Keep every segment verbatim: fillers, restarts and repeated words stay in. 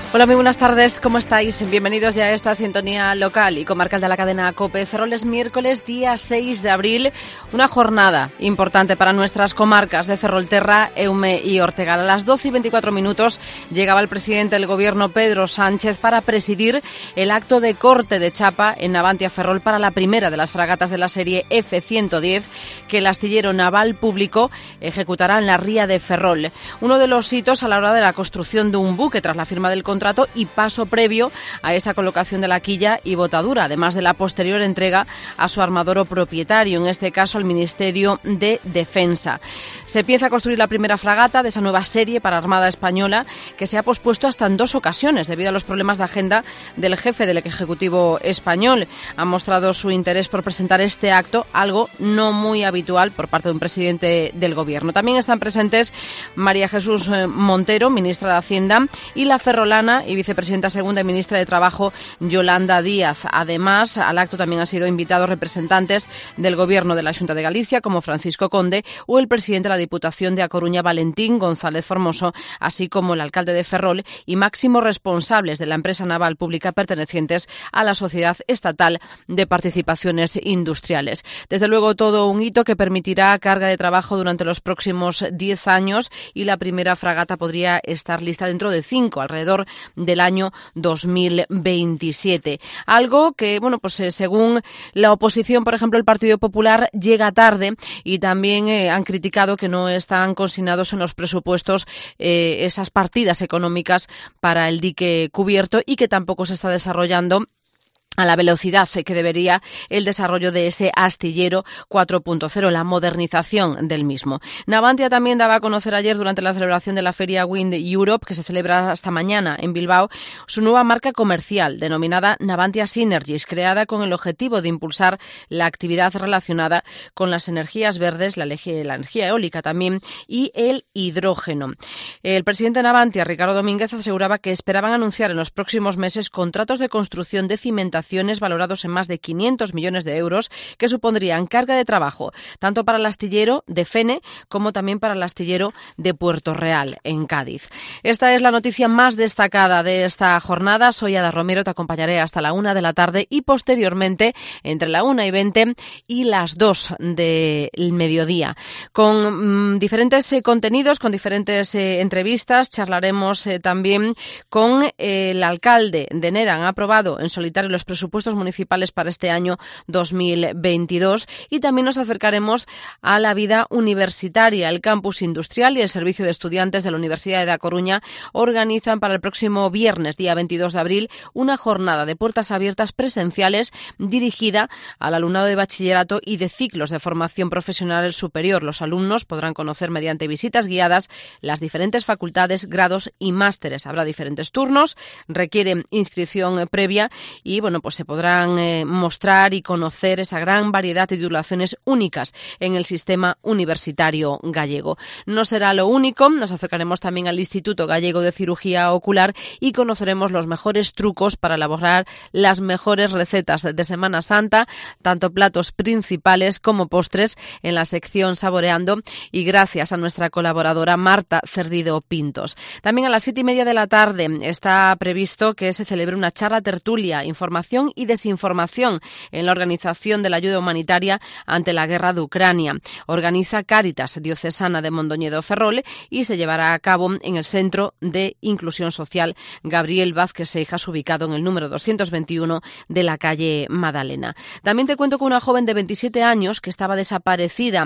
Hola, muy buenas tardes, ¿cómo estáis? Bienvenidos ya a esta sintonía local y comarcal de la cadena COPE. Ferrol es miércoles, día seis de abril, una jornada importante para nuestras comarcas de Ferrolterra, Eume y Ortegal. A las doce y veinticuatro minutos llegaba el presidente del Gobierno, Pedro Sánchez, para presidir el acto de corte de chapa en Navantia Ferrol para la primera de las fragatas de la serie F ciento diez que el astillero naval público ejecutará en la ría de Ferrol. Uno de los hitos a la hora de la construcción de un buque tras la firma del contrato y paso previo a esa colocación de la quilla y botadura, además de la posterior entrega a su armador o propietario, en este caso al Ministerio de Defensa. Se empieza a construir la primera fragata de esa nueva serie para Armada Española, que se ha pospuesto hasta en dos ocasiones debido a los problemas de agenda del jefe del Ejecutivo español. Ha mostrado su interés por presentar este acto, algo no muy habitual por parte de un presidente del Gobierno. También están presentes María Jesús Montero, ministra de Hacienda, y la ferrolana y vicepresidenta segunda y ministra de Trabajo, Yolanda Díaz. Además, al acto también han sido invitados representantes del Gobierno de la Xunta de Galicia, como Francisco Conde, o el presidente de la Diputación de A Coruña, Valentín González Formoso, así como el alcalde de Ferrol y máximos responsables de la empresa naval pública pertenecientes a la Sociedad Estatal de Participaciones Industriales. Desde luego, todo un hito que permitirá carga de trabajo durante los próximos diez años y la primera fragata podría estar lista dentro de cinco, alrededor del año dos mil veintisiete. Algo que, bueno, pues eh, según la oposición, por ejemplo, el Partido Popular, llega tarde y también eh, han criticado que no están consignados en los presupuestos eh, esas partidas económicas para el dique cubierto y que tampoco se está desarrollando a la velocidad que debería el desarrollo de ese astillero cuatro punto cero, la modernización del mismo. Navantia también daba a conocer ayer, durante la celebración de la Feria Wind Europe, que se celebra hasta mañana en Bilbao, su nueva marca comercial, denominada Navantia Synergies, creada con el objetivo de impulsar la actividad relacionada con las energías verdes, la, la energía eólica también, y el hidrógeno. El presidente de Navantia, Ricardo Domínguez, aseguraba que esperaban anunciar en los próximos meses contratos de construcción de cimentación valorados en más de quinientos millones de euros, que supondrían carga de trabajo tanto para el astillero de Fene como también para el astillero de Puerto Real, en Cádiz. Esta es la noticia más destacada de esta jornada. Soy Ada Romero, te acompañaré hasta la una de la tarde y posteriormente entre la una y veinte y las dos del mediodía. Con mmm, diferentes eh, contenidos, con diferentes eh, entrevistas, charlaremos eh, también con eh, el alcalde de Neda. Han aprobado en solitario los presupuestos municipales para este año dos mil veintidós y también nos acercaremos a la vida universitaria. El campus industrial y el servicio de estudiantes de la Universidad de A Coruña organizan para el próximo viernes, día veintidós de abril, una jornada de puertas abiertas presenciales dirigida al alumnado de bachillerato y de ciclos de formación profesional superior. Los alumnos podrán conocer mediante visitas guiadas las diferentes facultades, grados y másteres. Habrá diferentes turnos, requieren inscripción previa y, bueno, pues se podrán eh, mostrar y conocer esa gran variedad de titulaciones únicas en el sistema universitario gallego. No será lo único, nos acercaremos también al Instituto Gallego de Cirugía Ocular y conoceremos los mejores trucos para elaborar las mejores recetas de Semana Santa, tanto platos principales como postres, en la sección Saboreando, y gracias a nuestra colaboradora Marta Cerdido Pintos. También a las siete y media de la tarde está previsto que se celebre una charla tertulia, información y desinformación en la organización de la ayuda humanitaria ante la guerra de Ucrania. Organiza Cáritas Diocesana de Mondoñedo Ferrol y se llevará a cabo en el Centro de Inclusión Social Gabriel Vázquez Seijas, ubicado en el número doscientos veintiuno de la calle Madalena. También te cuento que una joven de veintisiete años que estaba desaparecida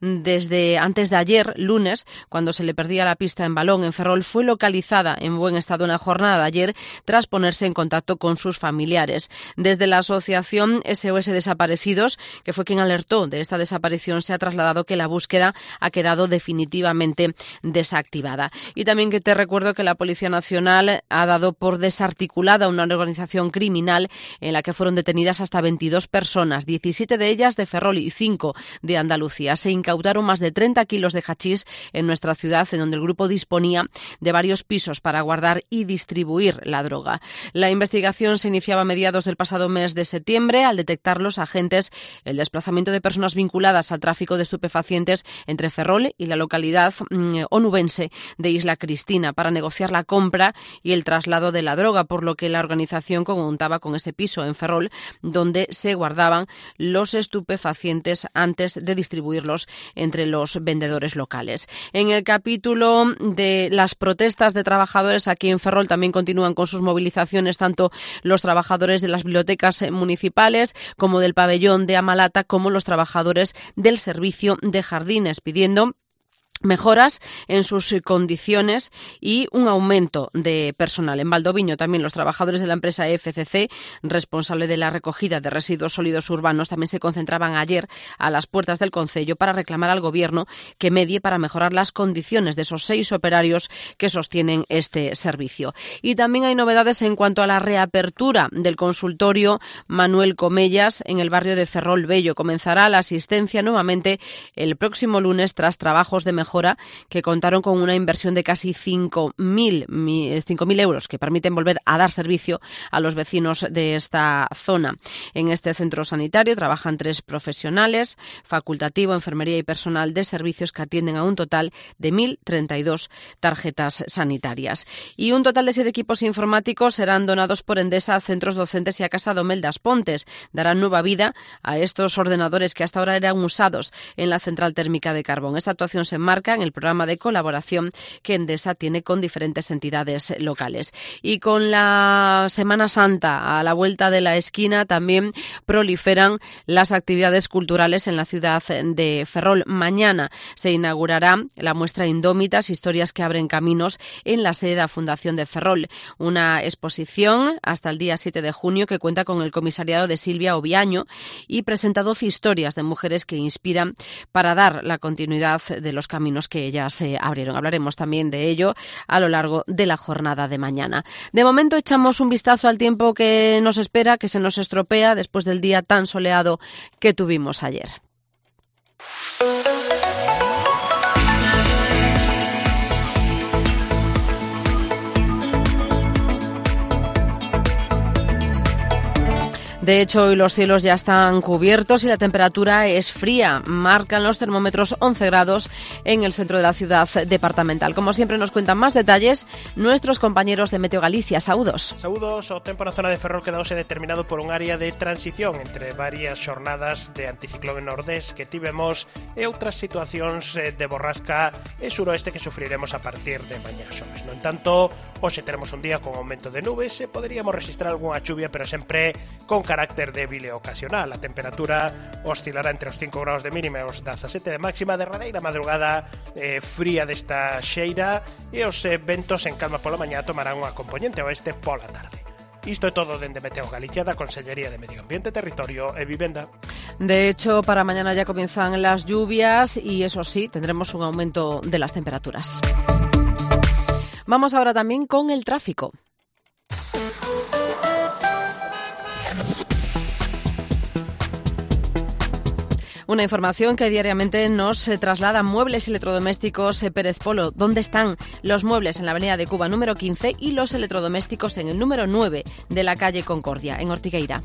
desde antes de ayer, lunes, cuando se le perdía la pista en Balón, en Ferrol, fue localizada en buen estado en la jornada de ayer tras ponerse en contacto con sus familiares. Desde la asociación S O S Desaparecidos, que fue quien alertó de esta desaparición, se ha trasladado que la búsqueda ha quedado definitivamente desactivada. Y también que te recuerdo que la Policía Nacional ha dado por desarticulada una organización criminal en la que fueron detenidas hasta veintidós personas, diecisiete de ellas de Ferrol y cinco de Andalucía. Se incautaron más de treinta kilos de hachís en nuestra ciudad, en donde el grupo disponía de varios pisos para guardar y distribuir la droga. La investigación se iniciaba a mediados iniciados el pasado mes de septiembre. Al detectar los agentes el desplazamiento de personas vinculadas al tráfico de estupefacientes entre Ferrol y la localidad mmm, onubense de Isla Cristina para negociar la compra y el traslado de la droga, por lo que la organización contaba con ese piso en Ferrol donde se guardaban los estupefacientes antes de distribuirlos entre los vendedores locales. En el capítulo de las protestas de trabajadores aquí en Ferrol también continúan con sus movilizaciones tanto los trabajadores de las bibliotecas municipales como del pabellón de Amalata como los trabajadores del servicio de jardines, pidiendo mejoras en sus condiciones y un aumento de personal. En Valdoviño también los trabajadores de la empresa F C C, responsable de la recogida de residuos sólidos urbanos, también se concentraban ayer a las puertas del concello para reclamar al gobierno que medie para mejorar las condiciones de esos seis operarios que sostienen este servicio. Y también hay novedades en cuanto a la reapertura del consultorio Manuel Comellas en el barrio de Ferrol Bello. Comenzará la asistencia nuevamente el próximo lunes tras trabajos de mejora que contaron con una inversión de casi cinco mil euros que permiten volver a dar servicio a los vecinos de esta zona. En este centro sanitario trabajan tres profesionales, facultativo, enfermería y personal de servicios que atienden a un total de mil treinta y dos tarjetas sanitarias. Y un total de siete equipos informáticos serán donados por Endesa a centros docentes y a Casa Domel das Pontes. Darán nueva vida a estos ordenadores que hasta ahora eran usados en la central térmica de carbón. Esta actuación se enmarca en el programa de colaboración que Endesa tiene con diferentes entidades locales. Y con la Semana Santa a la vuelta de la esquina también proliferan las actividades culturales en la ciudad de Ferrol. Mañana se inaugurará la muestra Indómitas, historias que abren caminos en la sede de la Fundación de Ferrol. Una exposición hasta el día siete de junio que cuenta con el comisariado de Silvia Obiaño y presenta doce historias de mujeres que inspiran para dar la continuidad de los caminos que ellas se abrieron. Hablaremos también de ello a lo largo de la jornada de mañana. De momento echamos un vistazo al tiempo que nos espera, que se nos estropea después del día tan soleado que tuvimos ayer. De hecho, hoy los cielos ya están cubiertos y la temperatura es fría. Marcan los termómetros once grados en el centro de la ciudad departamental. Como siempre nos cuentan más detalles nuestros compañeros de Meteo Galicia. Saúdos. Saúdos, o tempo na zona de Ferrol quedouse determinado por un área de transición entre varias xornadas de anticiclón en nordés que tivemos e outras situacións de borrasca e suroeste que sufriremos a partir de mañá xoves. No entanto, hoxe teremos un día con aumento de nubes e poderíamos registrar algunha chuvia, pero sempre con carácter débil e ocasional. A temperatura oscilará entre os cinco graus de mínima e os dezasete de máxima. De radeira madrugada eh, fría desta xeira e os eh, ventos en calma pola mañá tomarán unha componente oeste pola tarde. Isto é todo dende Meteo Galicia, da Consellería de Medio Ambiente, Territorio e Vivenda. De hecho, para mañana ya comienzan las lluvias y eso sí, tendremos un aumento de las temperaturas. Vamos ahora también con el tráfico. Una información que diariamente nos traslada Muebles y Electrodomésticos Pérez Polo. ¿Dónde están los muebles? En la avenida de Cuba número quince y los electrodomésticos en el número nueve de la calle Concordia, en Ortigueira.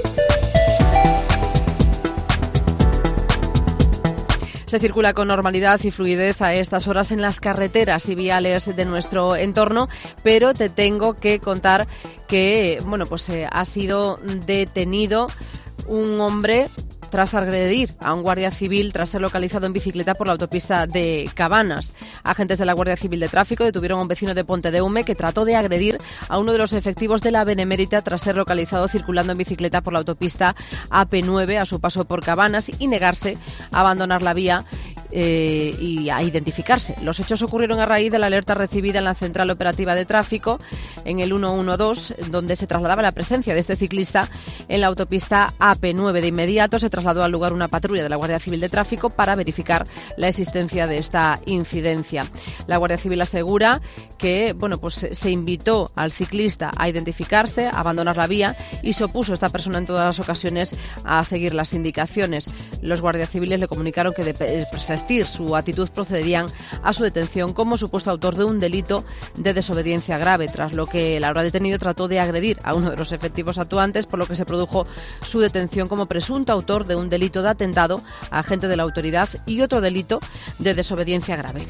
Se circula con normalidad y fluidez a estas horas en las carreteras y viales de nuestro entorno, pero te tengo que contar que, bueno, pues eh, ha sido detenido un hombre tras agredir a un guardia civil tras ser localizado en bicicleta por la autopista de Cabanas. Agentes de la Guardia Civil de Tráfico detuvieron a un vecino de Pontedeume que trató de agredir a uno de los efectivos de la Benemérita tras ser localizado circulando en bicicleta por la autopista A P nueve a su paso por Cabanas y negarse a abandonar la vía eh, y a identificarse. Los hechos ocurrieron a raíz de la alerta recibida en la Central Operativa de Tráfico en el ciento doce, donde se trasladaba la presencia de este ciclista en la autopista A P nueve. De inmediato se trasladó al lugar una patrulla de la Guardia Civil de Tráfico para verificar la existencia de esta incidencia. La Guardia Civil asegura que, bueno, pues se invitó al ciclista a identificarse, a abandonar la vía y se opuso a esta persona en todas las ocasiones a seguir las indicaciones. Los guardias civiles le comunicaron que de, se desvestir su actitud procederían a su detención como supuesto autor de un delito de desobediencia grave, tras lo que el ahora detenido trató de agredir a uno de los efectivos actuantes, por lo que se produjo su detención como presunto autor de un delito de atentado a agente de la autoridad y otro delito de desobediencia grave.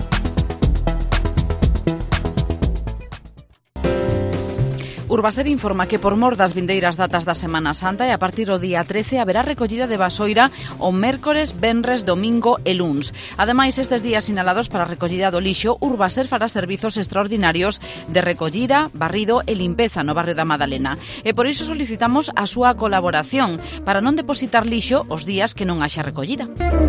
Urbaser informa que por mor das vindeiras datas da Semana Santa e a partir do día trece haberá recollida de basoira o mércores, venres, domingo e luns. Ademais, estes días sinalados para a recollida do lixo, Urbaser fará servizos extraordinarios de recollida, barrido e limpeza no barrio da Madalena. E por iso solicitamos a súa colaboración para non depositar lixo os días que non haxa recollida.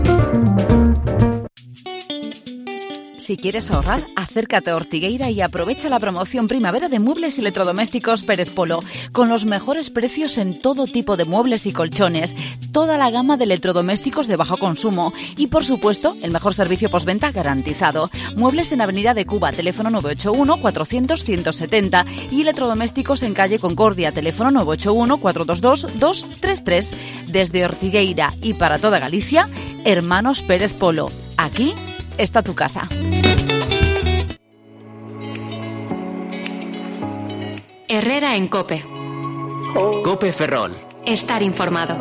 Si quieres ahorrar, acércate a Ortigueira y aprovecha la promoción primavera de muebles y electrodomésticos Pérez Polo, con los mejores precios en todo tipo de muebles y colchones, toda la gama de electrodomésticos de bajo consumo y, por supuesto, el mejor servicio postventa garantizado. Muebles en Avenida de Cuba, teléfono nueve ocho uno, cuatrocientos, ciento setenta y electrodomésticos en calle Concordia, teléfono nueve ocho uno, cuatrocientos veintidós, doscientos treinta y tres. Desde Ortigueira y para toda Galicia, Hermanos Pérez Polo. Aquí está tu casa. Herrera en COPE. COPE Ferrol. Estar informado.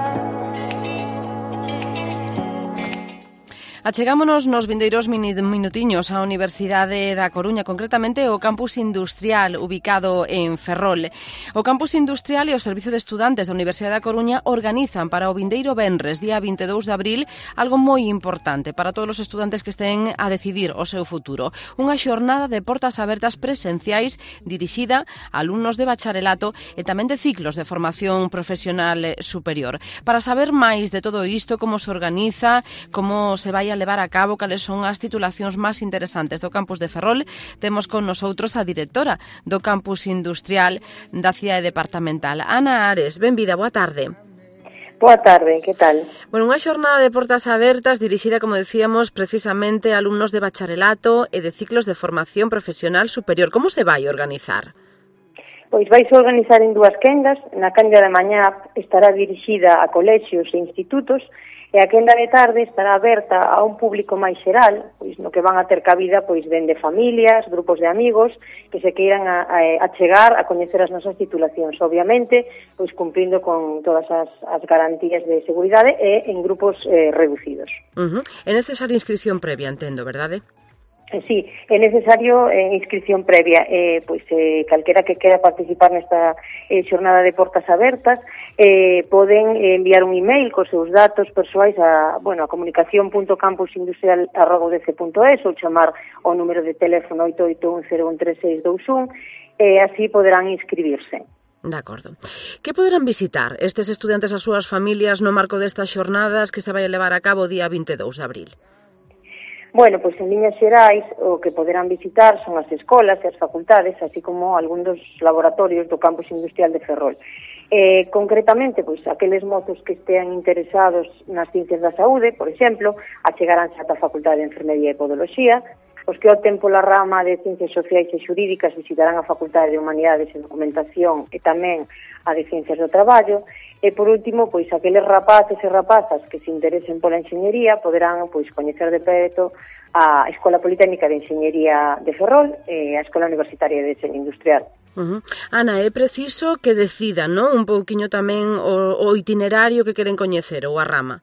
Achegámonos nos vindeiros minutiños á Universidade da Coruña, concretamente o Campus Industrial ubicado en Ferrol. O Campus Industrial e o Servicio de Estudantes da Universidade da Coruña organizan para o vindeiro venres, día vinte e dous de abril, algo moi importante para todos os estudantes que estén a decidir o seu futuro. Unha xornada de portas abertas presenciais dirixida a alumnos de bacharelato e tamén de ciclos de formación profesional superior. Para saber máis de todo isto, como se organiza, como se vai a levar a cabo, cales son as titulacións máis interesantes do campus de Ferrol, temos con nosotros a directora do Campus Industrial da C I A E Departamental, Ana Ares. Benvida, boa tarde. Boa tarde, que tal? Bueno, unha xornada de portas abertas dirixida, como decíamos, precisamente a alumnos de bacharelato e de ciclos de formación profesional superior. Como se vai organizar? Pois vais organizar en dúas quendas. Na quenda de mañá estará dirixida a colexios e institutos e a quenda de tarde estará aberta a un público máis xeral, pois no que van a ter cabida pois dende familias, grupos de amigos que se queiran a, a, a chegar a coñecer as nosas titulacións, obviamente, pois cumprindo con todas as, as garantías de seguridade e en grupos eh, reducidos. Uh-huh. É necesaria inscripción previa, entendo, verdade? Sí, é necesario eh, inscripción previa, eh, pois eh, calquera que quera participar nesta eh, xornada de portas abertas eh, poden enviar un email cos seus datos persoais a, bueno, a comunicación punto campusindustrial arroba u d c punto es ou chamar ao número de teléfono oito oito un cero un tres seis dous un e eh, así poderán inscribirse. De acordo. Que poderán visitar estes estudantes as súas familias no marco destas xornadas que se vai a levar a cabo o día vinte e dous de abril? Bueno, pois en liñas xerais o que poderán visitar son as escolas e as facultades, así como algún dos laboratorios do Campus Industrial de Ferrol. Eh, concretamente, pois aqueles mozos que estean interesados nas ciencias da saúde, por exemplo, achegaránse ata a Facultade de Enfermería e Podoloxía. Os que opten pola rama de Ciencias Sociais e Xurídicas visitarán a Facultade de Humanidades e Documentación e tamén a de Ciencias do Traballo. E, por último, pois aqueles rapaces e rapazas que se interesen pola enxeñería poderán pois coñecer de preto a Escola Politécnica de Enxeñería de Ferrol e a Escola Universitaria de Deseño Industrial. Uh-huh. Ana, é preciso que decidan, non? Un pouquiño tamén o, o itinerario que queren coñecer ou a rama.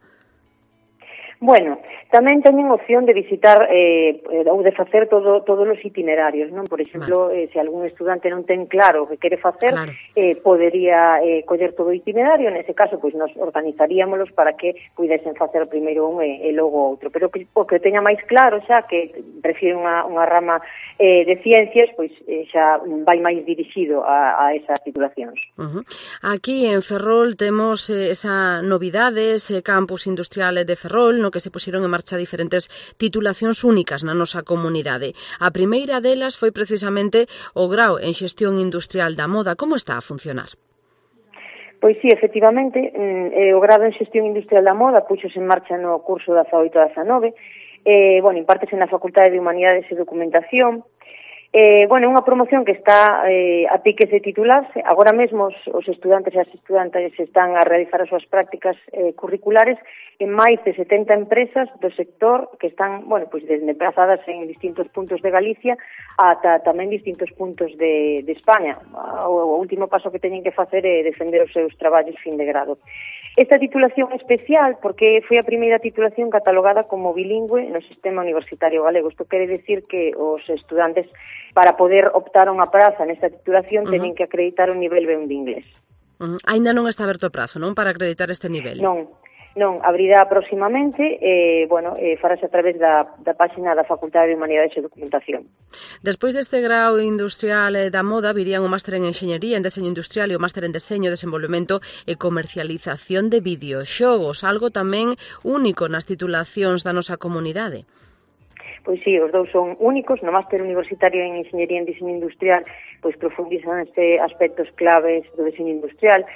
Bueno, tamén teñen opción de visitar eh, ou de facer todo, todos os itinerarios, non? Por exemplo, vale. eh, se algún estudante non ten claro o que quere facer, claro. eh, podería eh, coller todo o itinerario. Nese caso, pois nos organizaríamos para que pudesen facer primeiro un e, e logo outro. Pero que, o que teña máis claro xa que prefiere unha, unha rama eh, de ciencias, pois eh, xa vai máis dirixido a, a esas titulacións. Uh-huh. Aquí en Ferrol temos eh, esa novidade, ese campus industrial de Ferrol, no que se puxeron en marcha diferentes titulacións únicas na nosa comunidade. A primeira delas foi precisamente o grao en xestión industrial da moda. Como está a funcionar? Pois sí, efectivamente, eh, o grado en xestión industrial da moda puxos en marcha no curso dezaoito a dezanove. Eh, bueno, impártese na Facultade de Humanidades e Documentación. Eh, bueno, é unha promoción que está eh, a piques de titularse. Agora mesmo os, os estudantes e as estudantes están a realizar as súas prácticas eh, curriculares en máis de setenta empresas do sector que están, bueno, pois desplazadas en distintos puntos de Galicia ata tamén distintos puntos de, de España. O, o último paso que teñen que facer é defender os seus traballos fin de grado. Esta titulación é especial porque foi a primeira titulación catalogada como bilingüe no sistema universitario galego. Isto quere decir que os estudantes, para poder optar a unha praza nesta titulación, uh-huh. teñen que acreditar o nivel B un de inglés. Uh-huh. Ainda non está aberto o prazo, non, para acreditar este nivel? Non, non, abrirá próximamente, eh, bueno, eh, farase a través da, da páxina da Facultade de Humanidades e Documentación. Despois deste grau industrial da moda, virían o máster en Enxeñería, en Deseño Industrial e o máster en Deseño, Desenvolvemento e Comercialización de Videoxogos, algo tamén único nas titulacións da nosa comunidade. Pois sí, os dous son únicos. No máster universitario en Enxeñería en Deseño Industrial pois profundizan este aspectos claves do deseño industrial,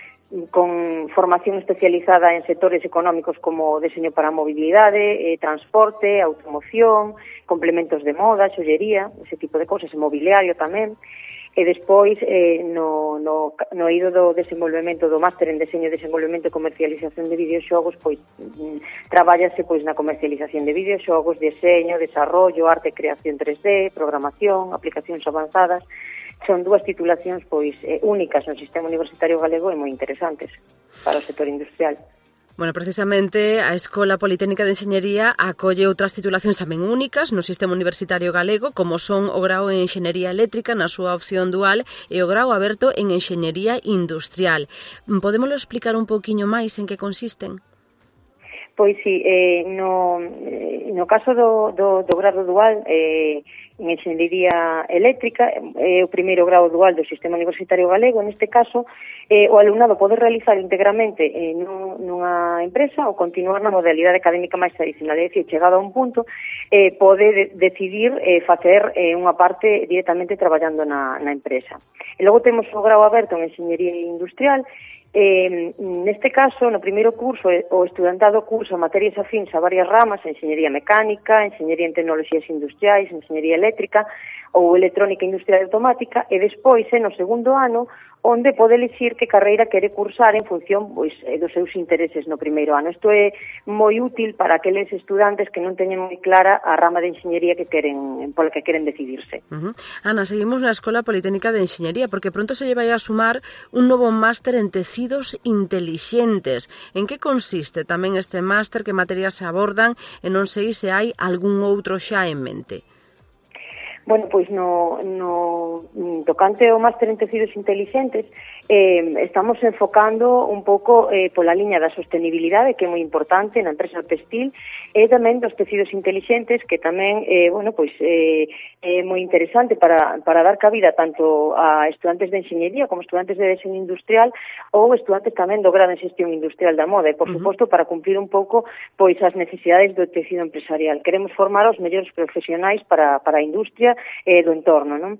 con formación especializada en sectores económicos como deseño para a mobilidade, eh, transporte, automoción, complementos de moda, xollería, ese tipo de cosas, mobiliario tamén. E despois, eh, no, no, no eido do desenvolvemento do máster en Deseño, Desenvolvemento e Comercialización de Videoxogos, pois mm, trabállase pois na comercialización de videoxogos, deseño, desarrollo, arte e creación tres D, programación, aplicacións avanzadas. Son dúas titulacións pois eh, únicas no sistema universitario galego e moi interesantes para o sector industrial. Bueno, precisamente a Escola Politécnica de Enxeñería acolle outras titulacións tamén únicas no sistema universitario galego, como son o grao en Enxeñería Eléctrica na súa opción dual e o grao aberto en Enxeñería Industrial. Podémoslo explicar un pouquiño máis en que consisten? Pois sí, eh, no, eh, no caso do, do, do grado dual eh, en Enxeñería Eléctrica, é eh, o primeiro grado dual do sistema universitario galego. Neste caso, eh, o alumnado pode realizar íntegramente eh, nunha empresa ou continuar na modalidade académica máis tradicional, é dicir, chegado a un punto, eh, pode de, decidir eh, facer eh, unha parte directamente traballando na, na empresa. E logo temos o grado aberto en Enxeñería Industrial. Eh, neste caso, no primeiro curso, o estudantado cursa materias afíns a varias ramas, enxeñería mecánica, enxeñería en tecnoloxías industriais, enxeñería eléctrica ou electrónica industrial e automática, e despois, eh, no segundo ano, onde pode elegir que carreira quere cursar en función pois, dos seus intereses no primeiro ano. Isto é moi útil para aqueles estudantes que non teñen moi clara a rama de enxeñería que queren, pola que queren decidirse. Uh-huh. Ana, seguimos na Escola Politécnica de Enxeñería, porque pronto se lle vai a sumar un novo máster en tecidos intelixentes. En que consiste tamén este máster, que materias se abordan, e non sei se hai algún outro xa en mente? Bueno, pois no, no tocante ao máster en tecidos intelixentes, eh, estamos enfocando un pouco eh, pola liña da sostenibilidade, que é moi importante na empresa textil, e tamén dos tecidos intelixentes, que tamén eh, bueno, pois, eh, é moi interesante para, para dar cabida tanto a estudantes de enxeñería como estudantes de deseño industrial ou estudantes tamén do grado en xestión industrial da moda, e por uh-huh. suposto para cumplir un pouco pois as necesidades do tecido empresarial. Queremos formar os mellores profesionais para, para a industria eh, do entorno, non?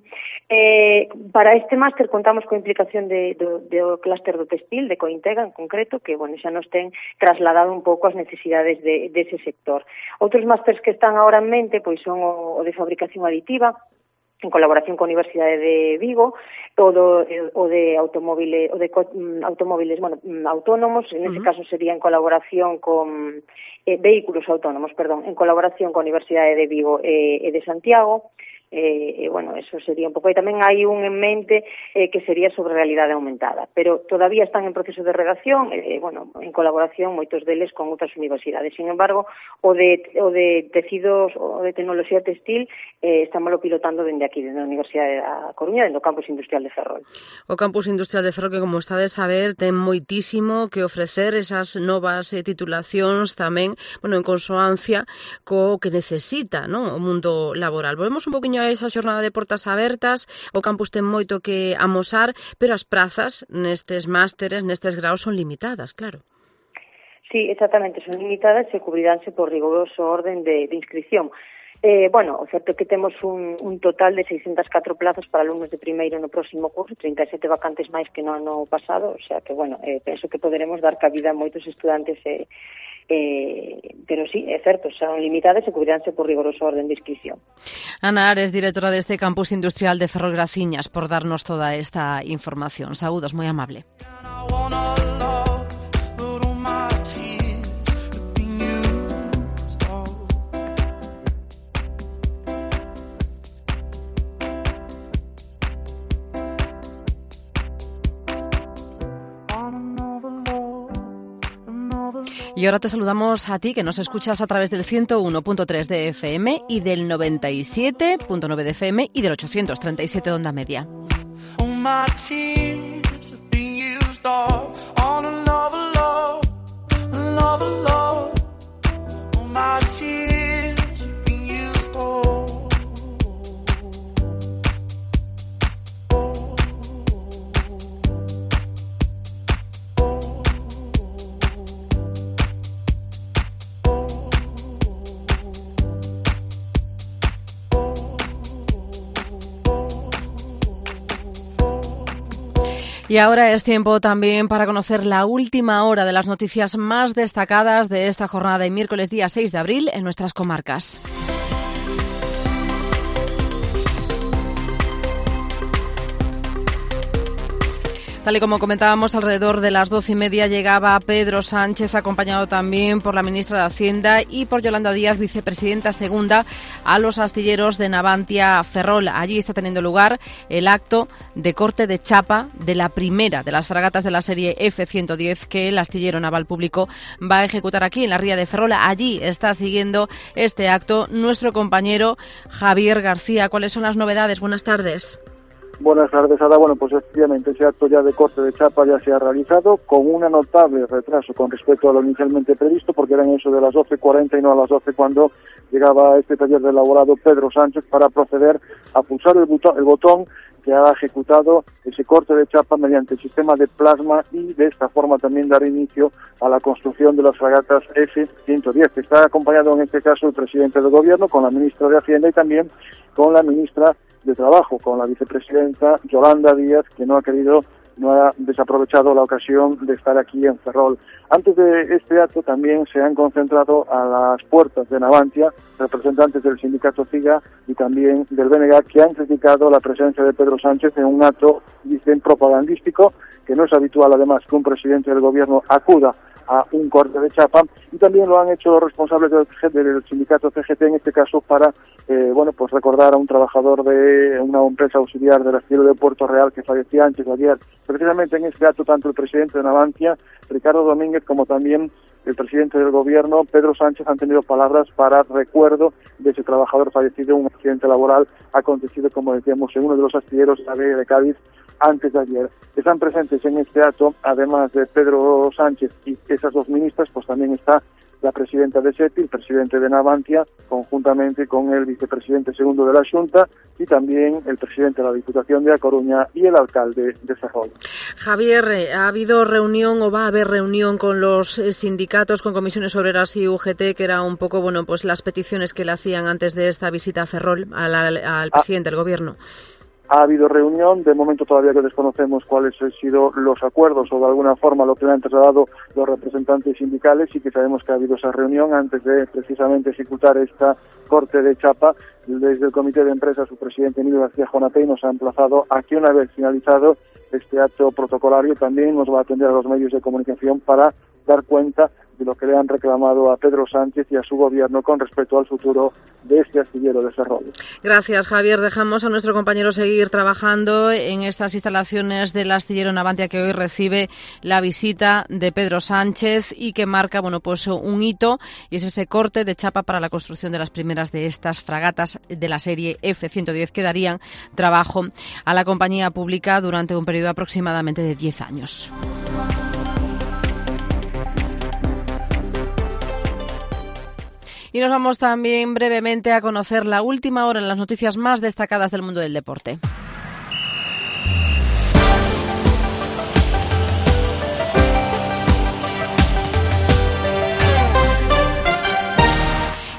Eh, para este máster contamos coa implicación de, do, do clúster do textil, de Cointega en concreto, que bueno, xa nos ten trasladado un pouco as necesidades de, de ese sector. Outros másters que están agora en mente pois son o, o de fabricación aditiva, en colaboración coa Universidade de Vigo, o, do, o de automóviles, o de automóviles, bueno, autónomos, en ese uh-huh. caso sería en colaboración con eh, vehículos autónomos, perdón, en colaboración coa Universidade de Vigo e eh, de Santiago. Eh, eh, bueno, eso sería un pouco. E tamén hai un en mente eh, que sería sobre realidade aumentada, pero todavía están en proceso de redacción, eh, bueno, en colaboración moitos deles con outras universidades. Sin embargo, o de, o de tecidos, o de tecnoloxía textil, eh, estamos pilotando dende aquí, dende a Universidade da Coruña, dende o Campus Industrial de Ferrol. O Campus Industrial de Ferrol, que como estades a ver, ten moitísimo que ofrecer, esas novas eh, titulacións tamén, bueno, en consoancia co que necesita, non, o mundo laboral. Volvemos un poquinho a esa xornada de portas abertas. O campus ten moito que amosar, pero as prazas nestes másteres, nestes graos son limitadas, claro. Sí, exactamente, son limitadas e cubriránse por riguroso orden de, de inscripción. Eh, bueno, o certo é que temos un, un total de seiscentas catro plazas para alumnos de primeiro no próximo curso, trinta e sete vacantes máis que no ano pasado, o sea que, bueno, eh, penso que poderemos dar cabida a moitos estudantes, eh, eh, pero sí, é certo, son limitadas e cubriránse por rigoroso orden de inscripción. Ana Ares, directora deste Campus Industrial de Ferrol, graciñas por darnos toda esta información. Saúdos, moi amable. Y ahora te saludamos a ti, que nos escuchas a través del ciento uno punto tres de F M y del noventa y siete punto nueve de F M y del ochocientos treinta y siete de onda media. Y ahora es tiempo también para conocer la última hora de las noticias más destacadas de esta jornada de miércoles día seis de abril en nuestras comarcas. Tal y como comentábamos, alrededor de las doce y media llegaba Pedro Sánchez, acompañado también por la ministra de Hacienda y por Yolanda Díaz, vicepresidenta segunda, a los astilleros de Navantia Ferrol. Allí está teniendo lugar el acto de corte de chapa de la primera de las fragatas de la serie F ciento diez que el astillero naval público va a ejecutar aquí en la ría de Ferrol. Allí está siguiendo este acto nuestro compañero Javier García. ¿Cuáles son las novedades? Buenas tardes. Buenas tardes, Ada. Bueno, pues efectivamente ese acto ya de corte de chapa ya se ha realizado con un notable retraso con respecto a lo inicialmente previsto, porque eran eso de las doce cuarenta y no a las doce cuando llegaba a este taller de elaborado Pedro Sánchez para proceder a pulsar el botón, el botón que ha ejecutado ese corte de chapa mediante el sistema de plasma y de esta forma también dar inicio a la construcción de las fragatas F ciento diez. Está acompañado en este caso el presidente del Gobierno con la ministra de Hacienda y también con la ministra de Trabajo, con la vicepresidenta Yolanda Díaz, que no ha querido, no ha desaprovechado la ocasión de estar aquí en Ferrol. Antes de este acto también se han concentrado a las puertas de Navantia representantes del sindicato CIGA y también del B N G, que han criticado la presencia de Pedro Sánchez en un acto, dicen, propagandístico, que no es habitual además que un presidente del Gobierno acuda a un corte de chapa, y también lo han hecho los responsables del, del sindicato C G T en este caso para eh, bueno pues recordar a un trabajador de una empresa auxiliar del astillero de Puerto Real que fallecía antes de ayer. Precisamente en este acto tanto el presidente de Navantia, Ricardo Domínguez, como también el presidente del Gobierno, Pedro Sánchez, han tenido palabras para recuerdo de ese trabajador fallecido en un accidente laboral acontecido, como decíamos, en uno de los astilleros de la Vega de Cádiz antes de ayer. Están presentes en este acto, además de Pedro Sánchez y esas dos ministras, pues también está la presidenta de SEPI, el presidente de Navantia, conjuntamente con el vicepresidente segundo de la Xunta y también el presidente de la Diputación de A Coruña y el alcalde de Ferrol. Javier, ¿ha habido reunión o va a haber reunión con los sindicatos, con comisiones obreras y U G T, que era un poco, bueno, pues las peticiones que le hacían antes de esta visita a Ferrol al, al, al presidente ah. del Gobierno? Ha habido reunión, de momento todavía que desconocemos cuáles han sido los acuerdos o de alguna forma lo que le han trasladado los representantes sindicales, y que sabemos que ha habido esa reunión antes de precisamente ejecutar esta corte de chapa. Desde el comité de empresa, su presidente Emilio García Jonatey nos ha emplazado a que una vez finalizado este acto protocolario también nos va a atender a los medios de comunicación para dar cuenta de lo que le han reclamado a Pedro Sánchez y a su gobierno con respecto al futuro de este astillero de Ferrol. Gracias, Javier. Dejamos a nuestro compañero seguir trabajando en estas instalaciones del astillero Navantia, que hoy recibe la visita de Pedro Sánchez y que marca, bueno, pues un hito, y es ese corte de chapa para la construcción de las primeras de estas fragatas de la serie F ciento diez que darían trabajo a la compañía pública durante un periodo aproximadamente de diez años. Y nos vamos también brevemente a conocer la última hora en las noticias más destacadas del mundo del deporte.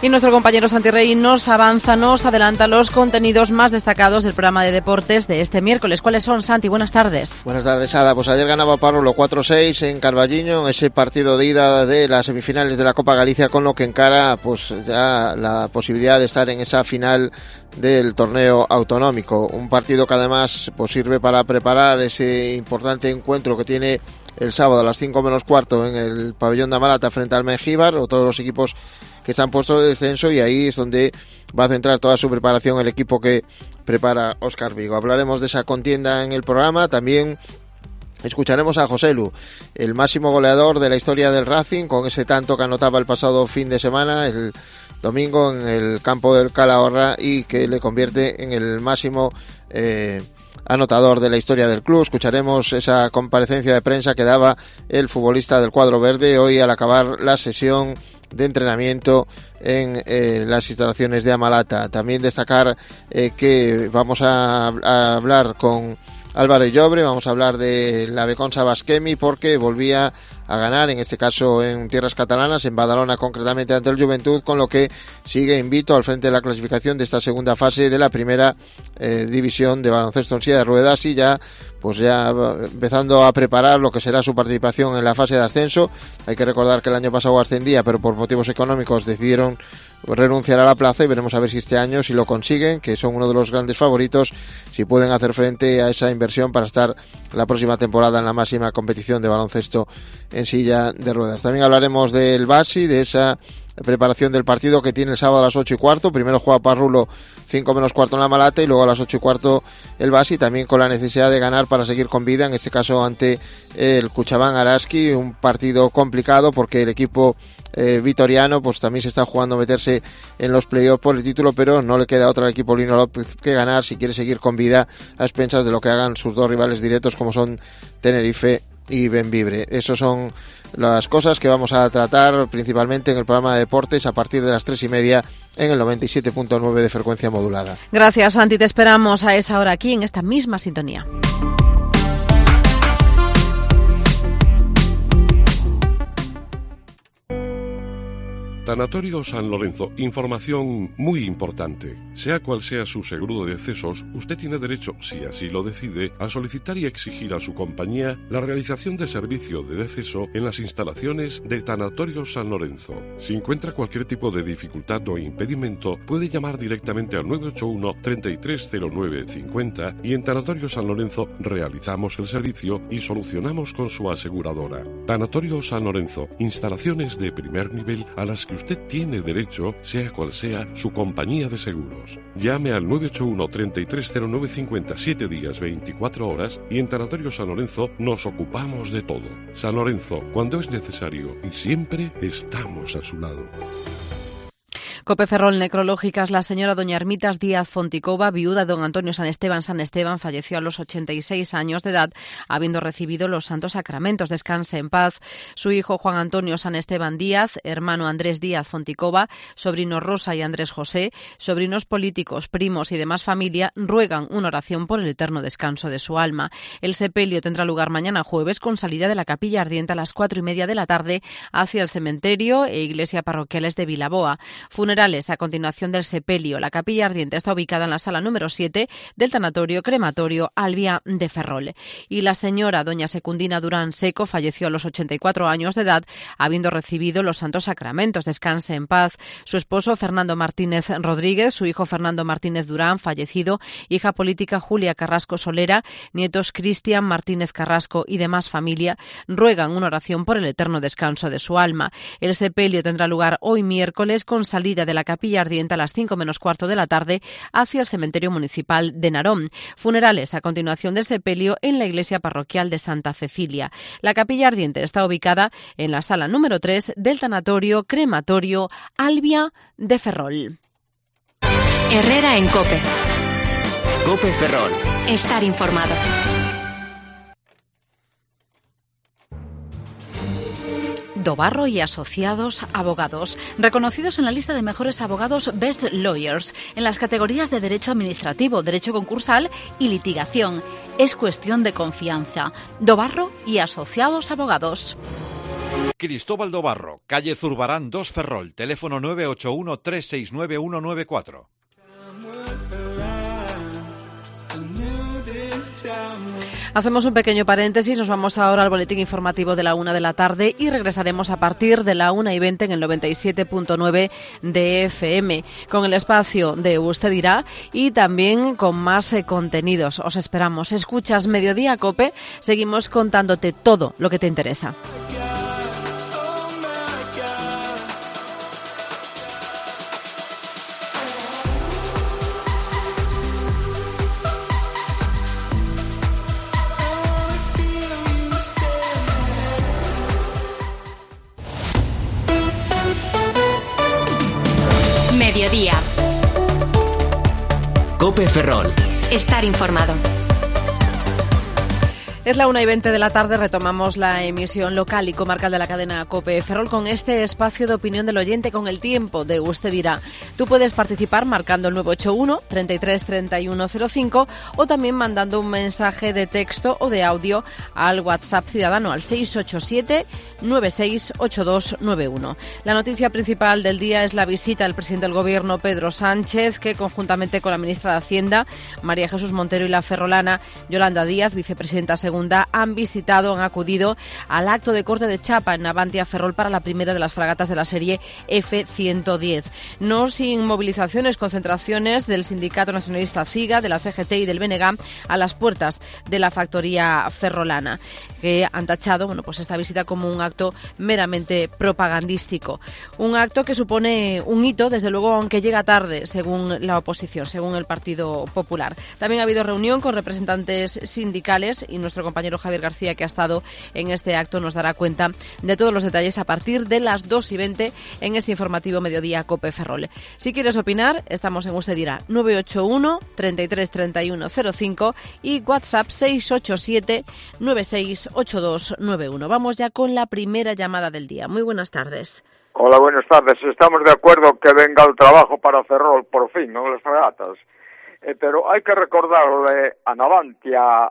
Y nuestro compañero Santi Rey nos avanza, nos adelanta los contenidos más destacados del programa de deportes de este miércoles. ¿Cuáles son, Santi? Buenas tardes. Buenas tardes, Ada. Pues ayer ganaba Parrulo cuatro seis en Carballiño, ese partido de ida de las semifinales de la Copa Galicia, con lo que encara pues ya la posibilidad de estar en esa final del torneo autonómico. Un partido que además pues sirve para preparar ese importante encuentro que tiene el sábado a las cinco menos cuarto en el pabellón de Amalata frente al Mengíbar, o todos los equipos que están puestos de descenso, y ahí es donde va a centrar toda su preparación el equipo que prepara Óscar Vigo. Hablaremos de esa contienda en el programa. También escucharemos a Joselu, el máximo goleador de la historia del Racing, con ese tanto que anotaba el pasado fin de semana, el domingo, en el campo del Calahorra, y que le convierte en el máximo eh, anotador de la historia del club. Escucharemos esa comparecencia de prensa que daba el futbolista del cuadro verde hoy al acabar la sesión de entrenamiento en eh, las instalaciones de Amalata. También destacar eh, que vamos a, a hablar con Álvaro Llobre, vamos a hablar de la Beconsa Basquemi, porque volvía a ganar, en este caso en tierras catalanas, en Badalona concretamente ante el Juventud, con lo que sigue invicto al frente de la clasificación de esta segunda fase de la primera eh, división de baloncesto en silla de ruedas, y ya pues ya empezando a preparar lo que será su participación en la fase de ascenso. Hay que recordar que el año pasado ascendía, pero por motivos económicos decidieron renunciar a la plaza, y veremos a ver si este año, si lo consiguen, que son uno de los grandes favoritos, si pueden hacer frente a esa inversión para estar la próxima temporada en la máxima competición de baloncesto en silla de ruedas. También hablaremos del Basi, de esa preparación del partido que tiene el sábado a las ocho y cuarto. Primero juega Parrulo cinco menos cuarto en la Malata, y luego a las ocho y cuarto el Basi, también con la necesidad de ganar para seguir con vida, en este caso ante el Cuchabán Araski. Un partido complicado porque el equipo eh, vitoriano pues también se está jugando a meterse en los playoffs por el título, pero no le queda otra al equipo Lino López que ganar si quiere seguir con vida a expensas de lo que hagan sus dos rivales directos, como son Tenerife y Bembibre. Esas son las cosas que vamos a tratar principalmente en el programa de deportes a partir de las tres y media en el noventa y siete punto nueve de frecuencia modulada. Gracias, Santi. Te esperamos a esa hora aquí en esta misma sintonía. Tanatorio San Lorenzo, información muy importante. Sea cual sea su seguro de decesos, usted tiene derecho, si así lo decide, a solicitar y exigir a su compañía la realización de servicio de deceso en las instalaciones de Tanatorio San Lorenzo. Si encuentra cualquier tipo de dificultad o impedimento, puede llamar directamente al nueve ocho uno, treinta y tres cero nueve cincuenta, y en Tanatorio San Lorenzo realizamos el servicio y solucionamos con su aseguradora. Tanatorio San Lorenzo, instalaciones de primer nivel a las que usted tiene derecho, sea cual sea su compañía de seguros. Llame al nueve ocho uno, treinta y tres cero nueve cincuenta, siete días, veinticuatro horas, y en Tanatorio San Lorenzo nos ocupamos de todo. San Lorenzo, cuando es necesario y siempre estamos a su lado. Cope Ferrol, necrológicas. La señora doña Ermitas Díaz Fonticova, viuda de don Antonio San Esteban San Esteban, falleció a los ochenta y seis años de edad, habiendo recibido los santos sacramentos. Descanse en paz. Su hijo Juan Antonio San Esteban Díaz, hermano Andrés Díaz Fonticova, sobrinos Rosa y Andrés José, sobrinos políticos, primos y demás familia, ruegan una oración por el eterno descanso de su alma. El sepelio tendrá lugar mañana jueves, con salida de la capilla ardiente a las cuatro y media de la tarde hacia el cementerio e iglesia parroquiales de Vilaboa. Funerales a continuación del sepelio. La capilla ardiente está ubicada en la sala número siete del tanatorio crematorio Albia de Ferrol. Y la señora doña Secundina Durán Seco falleció a los ochenta y cuatro años de edad, habiendo recibido los santos sacramentos. Descanse en paz. Su esposo Fernando Martínez Rodríguez, su hijo Fernando Martínez Durán, fallecido, hija política Julia Carrasco Solera, nietos Cristian Martínez Carrasco y demás familia, ruegan una oración por el eterno descanso de su alma. El sepelio tendrá lugar hoy miércoles, con salida de la capilla ardiente a las cinco menos cuarto de la tarde hacia el cementerio municipal de Narón. Funerales a continuación del sepelio en la iglesia parroquial de Santa Cecilia. La capilla ardiente está ubicada en la sala número tres del tanatorio crematorio Albia de Ferrol. Herrera en COPE. COPE Ferrol. Estar informado. Dobarro y Asociados Abogados, reconocidos en la lista de mejores abogados Best Lawyers en las categorías de Derecho Administrativo, Derecho Concursal y Litigación. Es cuestión de confianza. Dobarro y Asociados Abogados. Cristóbal do Barro, calle Zurbarán dos Ferrol, teléfono nueve ocho uno tres seis nueve uno nueve cuatro. Hacemos un pequeño paréntesis, nos vamos ahora al boletín informativo de la una de la tarde y regresaremos a partir de la una y veinte en el noventa y siete punto nueve de F M, con el espacio de Usted Dirá y también con más eh, contenidos. Os esperamos. Escuchas Mediodía Cope, seguimos contándote todo lo que te interesa. Mediodía. Cope Ferrol. Estar informado. Es la una y veinte de la tarde, retomamos la emisión local y comarcal de la cadena COPE Ferrol con este espacio de opinión del oyente con el tiempo de Usted Dirá. Tú puedes participar marcando el nueve ocho uno, treinta y tres, treinta y uno cero cinco o también mandando un mensaje de texto o de audio al WhatsApp ciudadano al seis ocho siete, nueve seis ocho dos nueve uno. La noticia principal del día es la visita del presidente del Gobierno, Pedro Sánchez, que conjuntamente con la ministra de Hacienda, María Jesús Montero, y la ferrolana Yolanda Díaz, vicepresidenta segunda, han visitado, han acudido al acto de corte de chapa en Navantia Ferrol para la primera de las fragatas de la serie F ciento diez. No sin movilizaciones, concentraciones del Sindicato Nacionalista CIGA, de la C G T y del B N G a las puertas de la factoría ferrolana, que han tachado, bueno, pues esta visita como un acto meramente propagandístico. Un acto que supone un hito, desde luego, aunque llega tarde, según la oposición, según el Partido Popular. También ha habido reunión con representantes sindicales y nuestro compañero Javier García, que ha estado en este acto, nos dará cuenta de todos los detalles a partir de las dos y veinte en este informativo Mediodía Cope Ferrol. Si quieres opinar, estamos en Usted Dirá nueve ocho uno, treinta y tres, treinta y uno cero cinco y WhatsApp seis ocho siete, nueve seis ocho dos nueve uno. Vamos ya con la primera llamada del día. Muy buenas tardes. Hola, buenas tardes. Estamos de acuerdo que venga el trabajo para Ferrol, por fin, ¿no? Las fragatas. Eh, pero hay que recordarle a Navantia,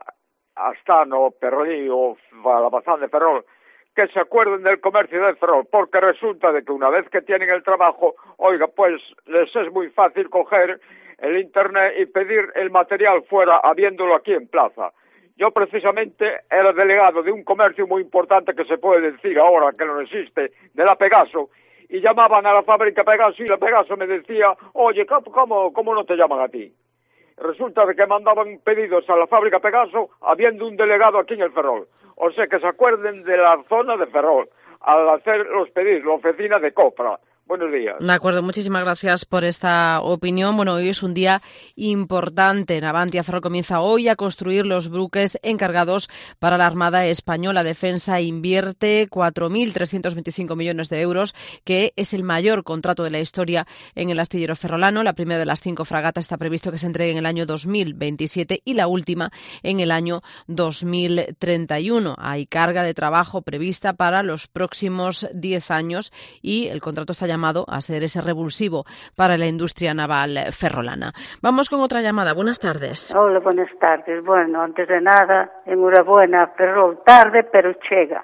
Astano, Perlío, Balabazán de Ferrol, que se acuerden del comercio de Ferrol, porque resulta de que una vez que tienen el trabajo, oiga, pues les es muy fácil coger el internet y pedir el material fuera, habiéndolo aquí en plaza. Yo precisamente era delegado de un comercio muy importante que se puede decir ahora que no existe, de la Pegaso, y llamaban a la fábrica Pegaso y la Pegaso me decía, oye, ¿cómo, cómo no te llaman a ti? Resulta de que mandaban pedidos a la fábrica Pegaso habiendo un delegado aquí en el Ferrol. O sea, que se acuerden de la zona de Ferrol al hacer los pedidos, la oficina de Copra. Buenos días. De acuerdo, muchísimas gracias por esta opinión. Bueno, hoy es un día importante. Navantia Ferrol comienza hoy a construir los buques encargados para la Armada Española. Defensa invierte cuatro mil trescientos veinticinco millones de euros, que es el mayor contrato de la historia en el astillero ferrolano. La primera de las cinco fragatas está previsto que se entregue en el año dos mil veintisiete y la última en el año dos mil treinta y uno. Hay carga de trabajo prevista para los próximos diez años y el contrato está llamado a ser ese revulsivo para la industria naval ferrolana. Vamos con otra llamada. Buenas tardes. Hola, buenas tardes. Bueno, antes de nada, enhorabuena, Ferrol, tarde, pero chega.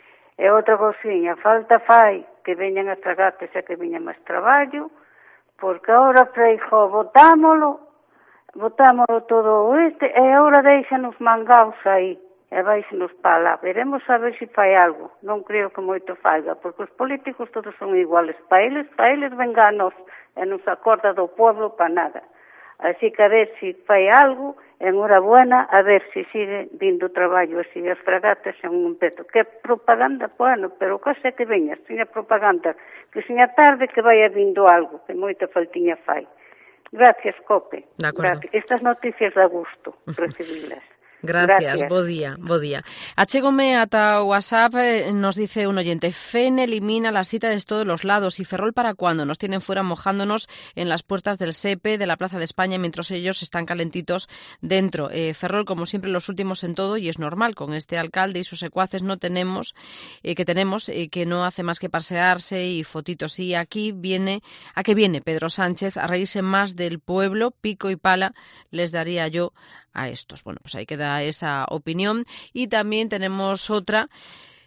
E outra cousiña, falta fai que veñan as fragatas e que veñan máis traballo, porque ahora Freijóo botámolo, botámolo todo este, e agora deixanos mangaos aí. E váixenos para lá. Veremos a ver se fai algo. Non creo que moito faiga, porque os políticos todos son iguales. Para eles, para eles venganos e nos acorda do pueblo para nada. Así que a ver se fai algo, enhorabuena, a ver se sigue vindo traballo así. As fragatas en un peto. Que propaganda, bueno, pero que sei que veña, seña propaganda, que seña tarde que vaya vindo algo, que moita faltiña fai. Gracias, Cope. De acordo. Gracias. Estas noticias da gusto recibilas. Gracias, Gracias. bo día, bo día. Achégome ata WhatsApp, eh, nos dice un oyente, F E N elimina las citas de todos los lados y Ferrol para cuando nos tienen fuera mojándonos en las puertas del S E P E, de la Plaza de España, mientras ellos están calentitos dentro. Eh, Ferrol, como siempre, los últimos en todo y es normal, con este alcalde y sus secuaces no tenemos, eh, que tenemos, eh, que no hace más que pasearse y fotitos. Y aquí viene, ¿a qué viene Pedro Sánchez? A reírse más del pueblo, pico y pala les daría yo a estos. Bueno, pues ahí queda esa opinión. Y también tenemos otra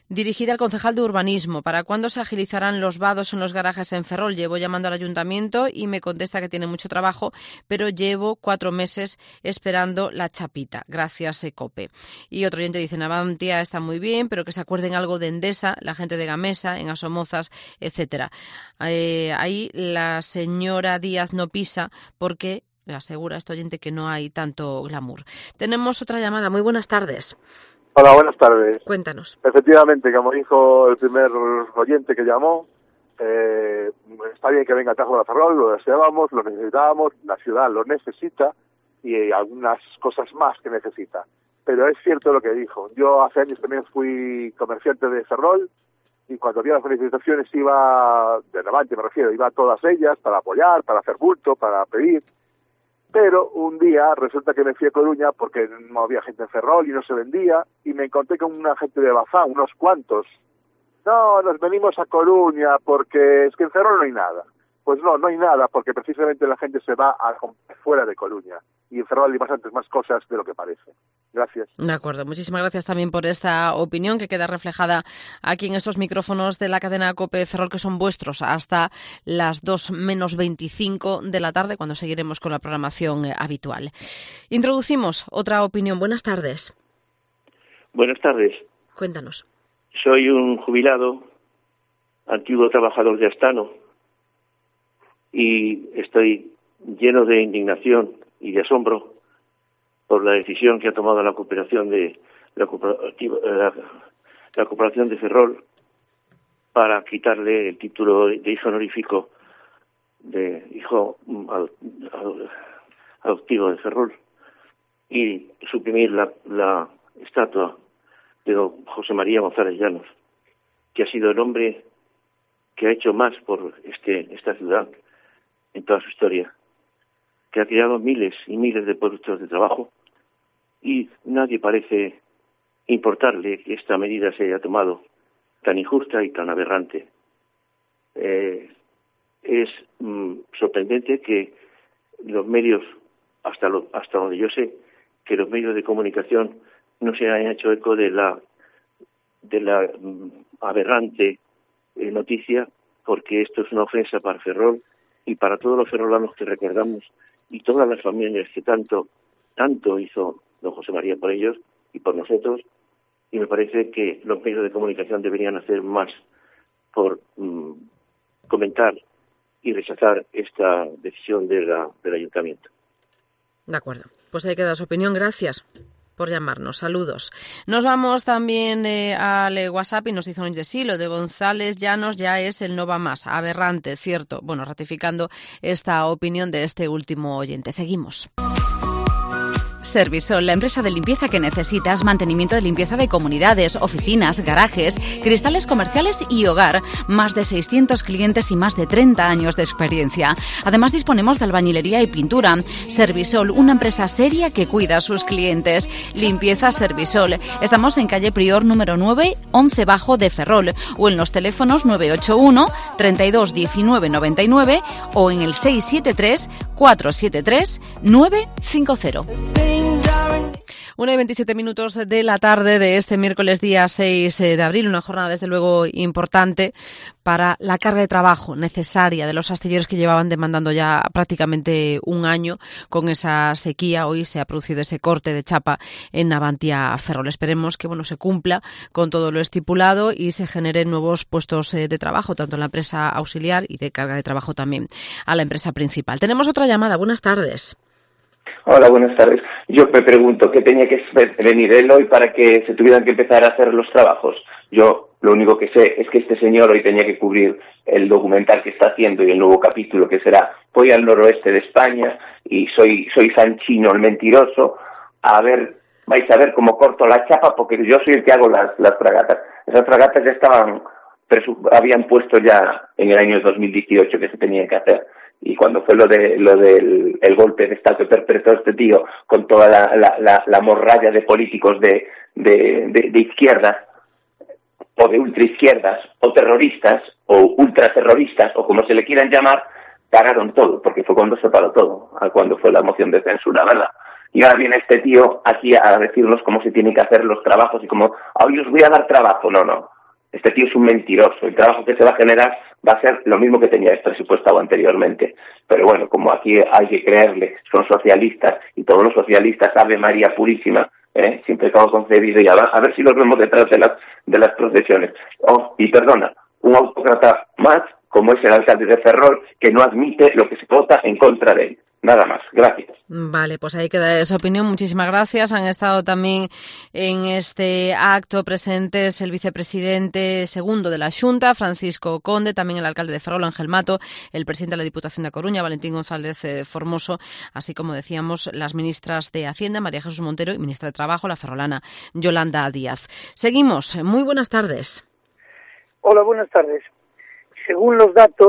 Dirigida al concejal de Urbanismo. ¿Para cuándo se agilizarán los vados en los garajes en Ferrol? Llevo llamando al ayuntamiento y me contesta que tiene mucho trabajo, pero llevo cuatro meses esperando la chapita. Gracias, Ecope. Y otro oyente dice, Navantia está muy bien, pero que se acuerden algo de Endesa, la gente de Gamesa, en Asomozas, etcétera. Eh, ahí la señora Díaz no pisa porque le asegura a este oyente que no hay tanto glamour. Tenemos otra llamada. Muy buenas tardes. Hola, buenas tardes. Cuéntanos. Efectivamente, como dijo el primer oyente que llamó, eh, está bien que venga Tajo de Ferrol, lo deseábamos, lo necesitábamos, la ciudad lo necesita y algunas cosas más que necesita. Pero es cierto lo que dijo. Yo hace años también fui comerciante de Ferrol y cuando había las manifestaciones iba, de Navantia me refiero, iba a todas ellas para apoyar, para hacer bulto, para pedir. Pero un día resulta que me fui a Coruña porque no había gente en Ferrol y no se vendía y me encontré con una gente de Bazán, unos cuantos. No, nos venimos a Coruña porque es que en Ferrol no hay nada. Pues no, no hay nada porque precisamente la gente se va a fuera de Coruña y en Ferrol hay bastantes más cosas de lo que parece. Gracias. De acuerdo, muchísimas gracias también por esta opinión que queda reflejada aquí en estos micrófonos de la cadena COPE Ferrol, que son vuestros hasta las dos menos veinticinco de la tarde, cuando seguiremos con la programación habitual. Introducimos otra opinión. Buenas tardes. Buenas tardes. Cuéntanos. Soy un jubilado, antiguo trabajador de Astano, y estoy lleno de indignación y de asombro por la decisión que ha tomado la cooperación de la cooperativa, la, la cooperación de Ferrol para quitarle el título de hijo honorífico de hijo adoptivo de Ferrol y suprimir la, la estatua de don José María González Llanos, que ha sido el hombre que ha hecho más por este esta ciudad en toda su historia, que ha creado miles y miles de puestos de trabajo y nadie parece importarle que esta medida se haya tomado tan injusta y tan aberrante. Eh, es mm, sorprendente que los medios, hasta lo, hasta donde yo sé, que los medios de comunicación no se hayan hecho eco de la de la mm, aberrante eh, noticia, porque esto es una ofensa para Ferrol y para todos los ferrolanos que recordamos y todas las familias que tanto tanto hizo don José María por ellos y por nosotros, y me parece que los medios de comunicación deberían hacer más por mm, comentar y rechazar esta decisión de la, del ayuntamiento. De acuerdo, pues ahí queda su opinión. Gracias por llamarnos. Saludos. Nos vamos también eh, al eh, WhatsApp y nos dice un de sí, lo de González Llanos ya es el no va más. Aberrante, cierto. Bueno, ratificando esta opinión de este último oyente. Seguimos. Servisol, la empresa de limpieza que necesitas, mantenimiento de limpieza de comunidades, oficinas, garajes, cristales comerciales y hogar. Más de seiscientos clientes y más de treinta años de experiencia. Además disponemos de albañilería y pintura. Servisol, una empresa seria que cuida a sus clientes. Limpieza Servisol. Estamos en calle Prior número nueve, once bajo de Ferrol, o en los teléfonos nueve ocho uno, treinta y dos, diecinueve, noventa y nueve o en el seis siete tres, cuatro siete tres, nueve cinco cero. Una y veintisiete minutos de la tarde de este miércoles día seis de abril, una jornada desde luego importante para la carga de trabajo necesaria de los astilleros que llevaban demandando ya prácticamente un año con esa sequía. Hoy se ha producido ese corte de chapa en Navantia Ferrol. Esperemos que bueno se cumpla con todo lo estipulado y se generen nuevos puestos de trabajo, tanto en la empresa auxiliar y de carga de trabajo también a la empresa principal. Tenemos otra llamada. Buenas tardes. Hola, buenas tardes. Yo me pregunto, ¿qué tenía que venir él hoy para que se tuvieran que empezar a hacer los trabajos? Yo lo único que sé es que este señor hoy tenía que cubrir el documental que está haciendo y el nuevo capítulo que será Voy al noroeste de España y soy soy Sanchino el mentiroso. A ver, vais a ver cómo corto la chapa porque yo soy el que hago las, las fragatas. Esas fragatas ya estaban, habían puesto ya en el año dos mil dieciocho que se tenían que hacer. Y cuando fue lo de lo del el golpe de Estado que perpetró este tío con toda la, la, la, la morralla de políticos de, de, de, de izquierdas o de ultraizquierdas o terroristas o ultraterroristas o como se le quieran llamar, pararon todo, porque fue cuando se paró todo, cuando fue la moción de censura, ¿verdad? Y ahora viene este tío aquí a decirnos cómo se tienen que hacer los trabajos y cómo, hoy os voy a dar trabajo. No, no. Este tío es un mentiroso. El trabajo que se va a generar va a ser lo mismo que tenía presupuestado anteriormente. Pero bueno, como aquí hay que creerle, son socialistas y todos los socialistas, Ave María Purísima, ¿eh? Sin pecado concebido, y a, a ver si los vemos detrás de las, de las procesiones. Oh, y perdona, un autócrata más, como es el alcalde de Ferrol, que no admite lo que se vota en contra de él. Nada más, gracias. Vale, pues ahí queda esa opinión. Muchísimas gracias. Han estado también en este acto presentes el vicepresidente segundo de la Xunta, Francisco Conde, también el alcalde de Ferrol, Ángel Mato, el presidente de la Diputación de A Coruña, Valentín González eh, Formoso, así como decíamos las ministras de Hacienda, María Jesús Montero, y ministra de Trabajo, la ferrolana Yolanda Díaz. Seguimos. Muy buenas tardes. Hola, buenas tardes. Según los datos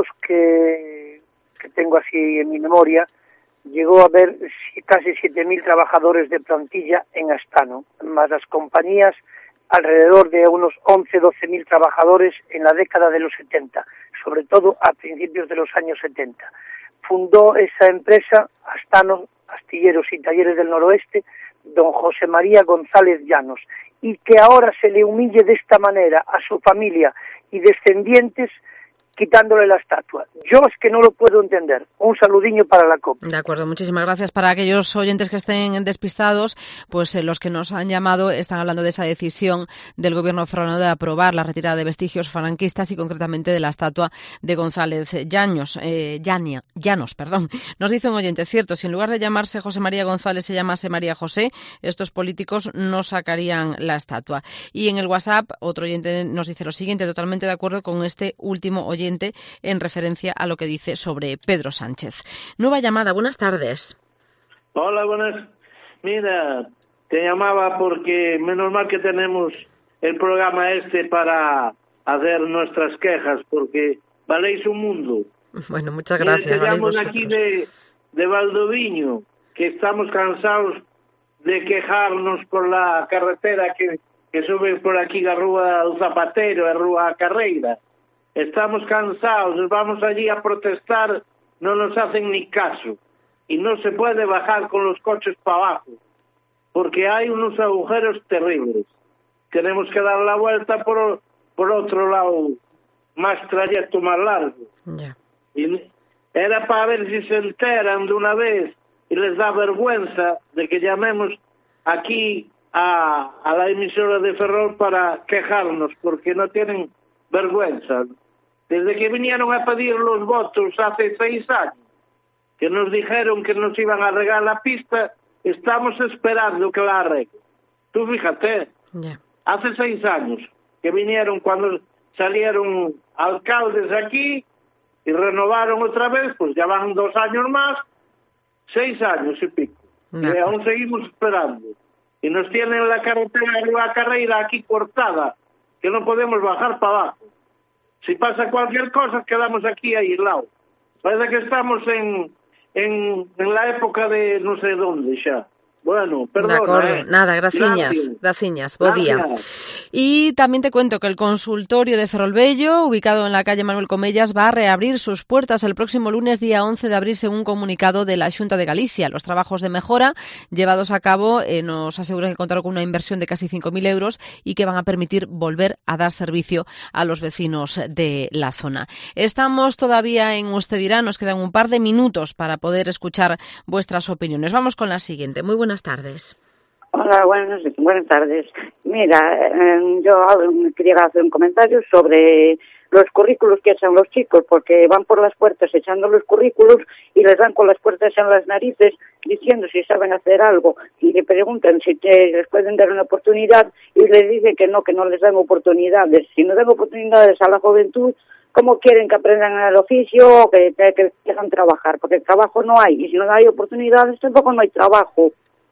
que, que tengo así en mi memoria, llegó a haber casi siete mil trabajadores de plantilla en Astano, más las compañías alrededor de unos once a doce mil trabajadores en la década de los setenta, sobre todo a principios de los años setenta. Fundó esa empresa, Astano, Astilleros y Talleres del Noroeste, don José María González Llanos, y que ahora se le humille de esta manera a su familia y descendientes, quitándole la estatua. Yo es que no lo puedo entender. Un saludiño para la COPE. De acuerdo, muchísimas gracias. Para aquellos oyentes que estén despistados, pues eh, los que nos han llamado están hablando de esa decisión del gobierno ferrolano de aprobar la retirada de vestigios franquistas y concretamente de la estatua de González Llanos. Eh, Llania, Llanos, perdón. Nos dice un oyente, cierto, si en lugar de llamarse José María González se llamase María José, estos políticos no sacarían la estatua. Y en el WhatsApp, otro oyente nos dice lo siguiente, totalmente de acuerdo con este último oyente en referencia a lo que dice sobre Pedro Sánchez. Nueva llamada, buenas tardes. Hola, buenas. Mira, te llamaba porque menos mal que tenemos el programa este para hacer nuestras quejas, porque valéis un mundo. Bueno, muchas gracias. Mira, te llamo de aquí de, de Valdoviño, que estamos cansados de quejarnos por la carretera que, que sube por aquí a Rúa do Zapatero, a Rúa Carreira. Estamos cansados, vamos allí a protestar, no nos hacen ni caso. Y no se puede bajar con los coches para abajo, porque hay unos agujeros terribles. Tenemos que dar la vuelta por, por otro lado, más trayecto más largo. Yeah. Y era para ver si se enteran de una vez y les da vergüenza de que llamemos aquí a, a la emisora de Ferrol para quejarnos, porque no tienen vergüenza. Desde que vinieron a pedir los votos hace seis años, que nos dijeron que nos iban a arreglar la pista, estamos esperando que la arreglen. Tú fíjate, yeah. Hace seis años que vinieron cuando salieron alcaldes aquí y renovaron otra vez, pues ya van dos años más, seis años y pico. No. Y aún seguimos esperando. Y nos tienen la carretera de la carrera aquí cortada, que no podemos bajar para abajo. Si pasa cualquier cosa, quedamos aquí aislados. Parece que estamos en, en, en la época de no sé dónde ya. Bueno, perdón. De acuerdo, eh. nada, graciñas, graciñas, bo día. Y también te cuento que el consultorio de Ferrolbello, ubicado en la calle Manuel Comellas, va a reabrir sus puertas el próximo lunes, día once de abril, según un comunicado de la Xunta de Galicia. Los trabajos de mejora llevados a cabo eh, nos aseguran que contaron con una inversión de casi cinco mil euros y que van a permitir volver a dar servicio a los vecinos de la zona. Estamos todavía en Usted dirá, nos quedan un par de minutos para poder escuchar vuestras opiniones. Vamos con la siguiente. Muy buenas tardes. Hola, buenas, buenas tardes. Mira, eh, yo quería hacer un comentario sobre los currículos que echan los chicos, porque van por las puertas echando los currículos y les dan con las puertas en las narices diciendo si saben hacer algo y le preguntan si te, les pueden dar una oportunidad y les dicen que no, que no les dan oportunidades. Si no dan oportunidades a la juventud, ¿cómo quieren que aprendan el oficio o que, que, que dejan trabajar? Porque el trabajo no hay y si no hay oportunidades tampoco no hay trabajo.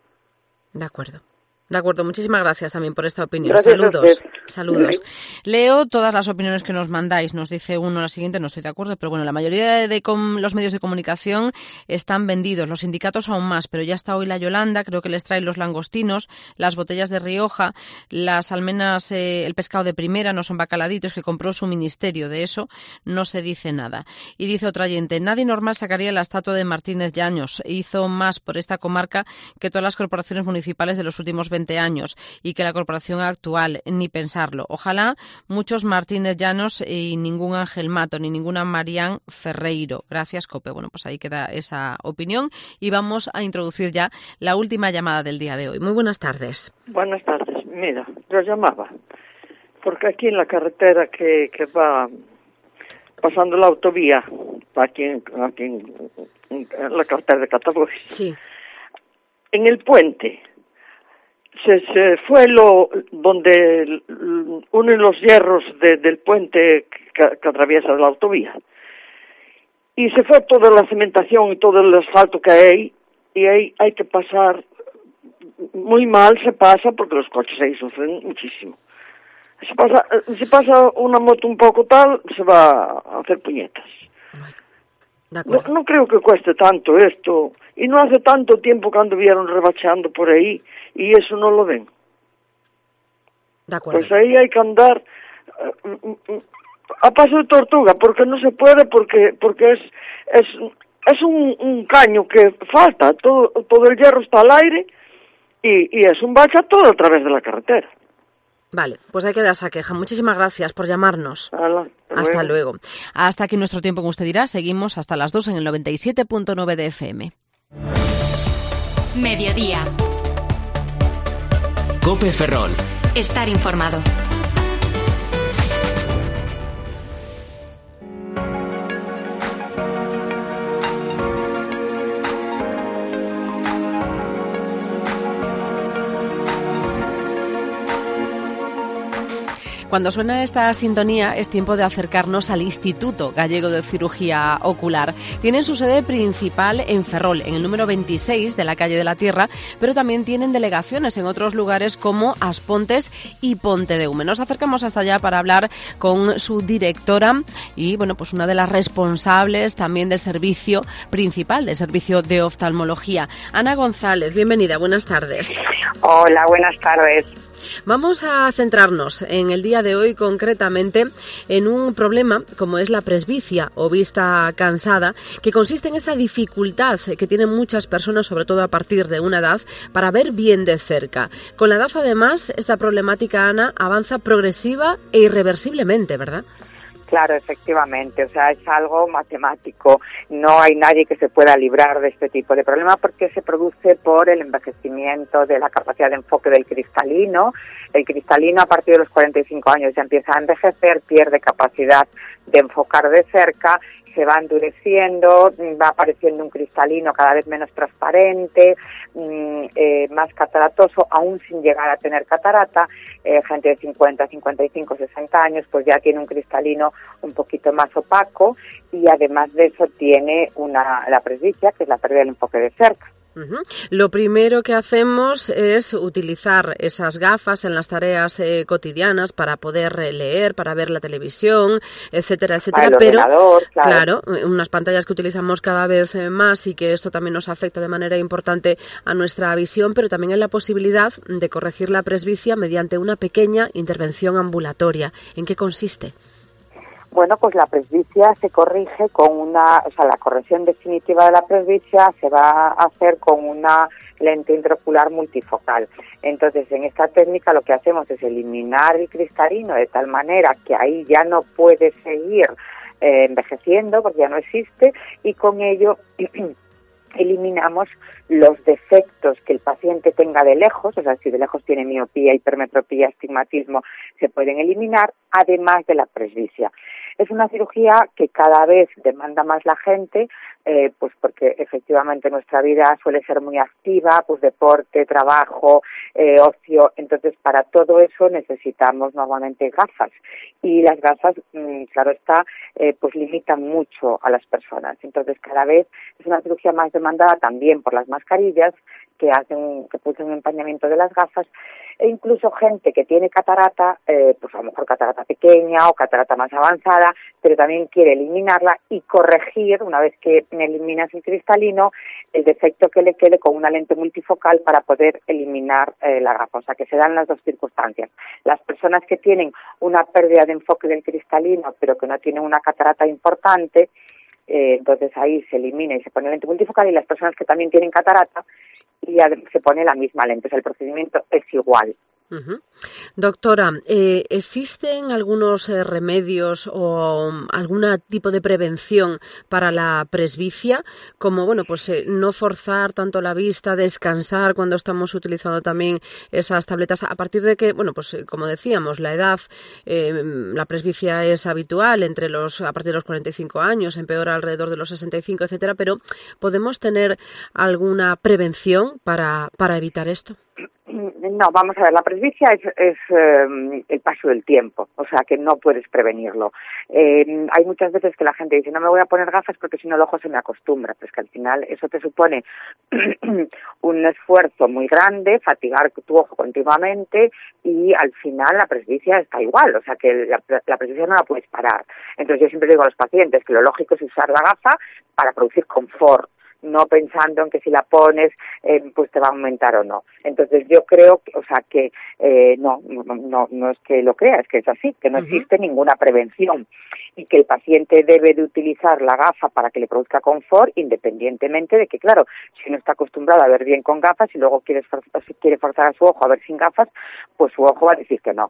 De acuerdo. De acuerdo, muchísimas gracias también por esta opinión. Gracias. Saludos, saludos. Leo todas las opiniones que nos mandáis. Nos dice uno la siguiente, no estoy de acuerdo, pero bueno, la mayoría de, de com, los medios de comunicación están vendidos, los sindicatos aún más, pero ya está hoy la Yolanda, creo que les trae los langostinos, las botellas de Rioja, las almenas, eh, el pescado de primera, no son bacaladitos que compró su ministerio, de eso no se dice nada. Y dice otra oyente, nadie normal sacaría la estatua de Martínez Llanos, hizo más por esta comarca que todas las corporaciones municipales de los últimos veinte años y que la corporación actual, ni pensar pensarlo. Ojalá muchos Martínez Llanos y ningún Ángel Mato, ni ninguna Marián Ferreiro. Gracias, COPE. Bueno, pues ahí queda esa opinión y vamos a introducir ya la última llamada del día de hoy. Muy buenas tardes. Buenas tardes. Mira, yo llamaba porque aquí en la carretera que, que va pasando la autovía, aquí en, aquí en, en la carretera de Catabois, sí. En el puente se, se fue lo donde unen los hierros de, del puente que, que atraviesa la autovía y se fue toda la cementación y todo el asfalto que hay y ahí hay que pasar muy mal, se pasa porque los coches ahí sufren muchísimo. Si pasa, si pasa una moto un poco tal, se va a hacer puñetas. No, no creo que cueste tanto esto. Y no hace tanto tiempo que anduvieron rebachando por ahí y eso no lo ven. De acuerdo. Pues ahí hay que andar uh, a paso de tortuga, porque no se puede, porque porque es es es un, un caño que falta. Todo, todo el hierro está al aire y, y es un bache todo a través de la carretera. Vale, pues hay que dar esa queja. Muchísimas gracias por llamarnos. Hola, hasta luego. luego. Hasta aquí nuestro tiempo, como usted dirá. Seguimos hasta las dos en el noventa y siete punto nueve de F M. Mediodía. COPE Ferrol. Estar informado. Cuando suena esta sintonía es tiempo de acercarnos al Instituto Gallego de Cirugía Ocular. Tienen su sede principal en Ferrol, en el número veintiséis de la calle de la Tierra, pero también tienen delegaciones en otros lugares como Aspontes y Pontedeume. Nos acercamos hasta allá para hablar con su directora y, bueno, pues una de las responsables también del servicio principal, del servicio de oftalmología. Ana González, bienvenida, buenas tardes. Hola, buenas tardes. Vamos a centrarnos en el día de hoy concretamente en un problema como es la presbicia o vista cansada, que consiste en esa dificultad que tienen muchas personas, sobre todo a partir de una edad, para ver bien de cerca. Con la edad, además, esta problemática, Ana, avanza progresiva e irreversiblemente, ¿verdad? Claro, efectivamente, o sea, es algo matemático. No hay nadie que se pueda librar de este tipo de problema porque se produce por el envejecimiento de la capacidad de enfoque del cristalino. El cristalino a partir de los cuarenta y cinco años ya empieza a envejecer, pierde capacidad de enfocar de cerca, se va endureciendo, va apareciendo un cristalino cada vez menos transparente, eh, más cataratoso, aún sin llegar a tener catarata. Eh, gente de cincuenta, cincuenta y cinco, sesenta años, pues ya tiene un cristalino un poquito más opaco y además de eso tiene una la presbicia, que es la pérdida del enfoque de cerca. Uh-huh. Lo primero que hacemos es utilizar esas gafas en las tareas eh, cotidianas para poder eh, leer, para ver la televisión, etcétera, etcétera. El Pero, ordenador, claro. claro, unas pantallas que utilizamos cada vez más y que esto también nos afecta de manera importante a nuestra visión, pero también hay la posibilidad de corregir la presbicia mediante una pequeña intervención ambulatoria. ¿En qué consiste? Bueno, pues la presbicia se corrige con una, o sea, la corrección definitiva de la presbicia se va a hacer con una lente intraocular multifocal. Entonces, en esta técnica lo que hacemos es eliminar el cristalino de tal manera que ahí ya no puede seguir eh, envejeciendo porque ya no existe y con ello eliminamos los defectos que el paciente tenga de lejos, o sea, si de lejos tiene miopía, hipermetropía, astigmatismo, se pueden eliminar, además de la presbicia. Es una cirugía que cada vez demanda más la gente, eh, pues porque efectivamente nuestra vida suele ser muy activa, pues deporte, trabajo, eh, ocio, entonces para todo eso necesitamos normalmente gafas y las gafas, mmm, claro está, eh, pues limitan mucho a las personas, entonces cada vez es una cirugía más demandada también por las mascarillas que hacen, que producen un empañamiento de las gafas e incluso gente que tiene catarata, eh, pues a lo mejor catarata pequeña o catarata más avanzada, pero también quiere eliminarla y corregir, una vez que eliminas el cristalino, el defecto que le quede con una lente multifocal para poder eliminar eh, la gafa. O sea, que se dan las dos circunstancias. Las personas que tienen una pérdida de enfoque del cristalino, pero que no tienen una catarata importante, eh, entonces ahí se elimina y se pone lente multifocal, y las personas que también tienen catarata, y se pone la misma lente. O sea, el procedimiento es igual. Uh-huh. Doctora, eh, ¿existen algunos eh, remedios o um, algún tipo de prevención para la presbicia? Como, bueno, pues eh, no forzar tanto la vista, descansar cuando estamos utilizando también esas tabletas. A partir de que, bueno, pues eh, como decíamos, la edad, eh, la presbicia es habitual entre los, a partir de los cuarenta y cinco años, empeora alrededor de los sesenta y cinco, etcétera, pero ¿podemos tener alguna prevención para, para evitar esto? No, vamos a ver, la presbicia es, es eh, el paso del tiempo, o sea que no puedes prevenirlo. Eh, hay muchas veces que la gente dice, no me voy a poner gafas porque si no el ojo se me acostumbra, pues que al final eso te supone un esfuerzo muy grande, fatigar tu ojo continuamente y al final la presbicia está igual, o sea que la, la presbicia no la puedes parar. Entonces yo siempre digo a los pacientes que lo lógico es usar la gafa para producir confort, no pensando en que si la pones eh, pues te va a aumentar o no. Entonces yo creo que, o sea que eh, no, no, no es que lo crea, es que es así, que no uh-huh. existe ninguna prevención y que el paciente debe de utilizar la gafa para que le produzca confort, independientemente de que, claro, si uno está acostumbrado a ver bien con gafas y luego quiere, quiere forzar a su ojo a ver sin gafas, pues su ojo va a decir que no.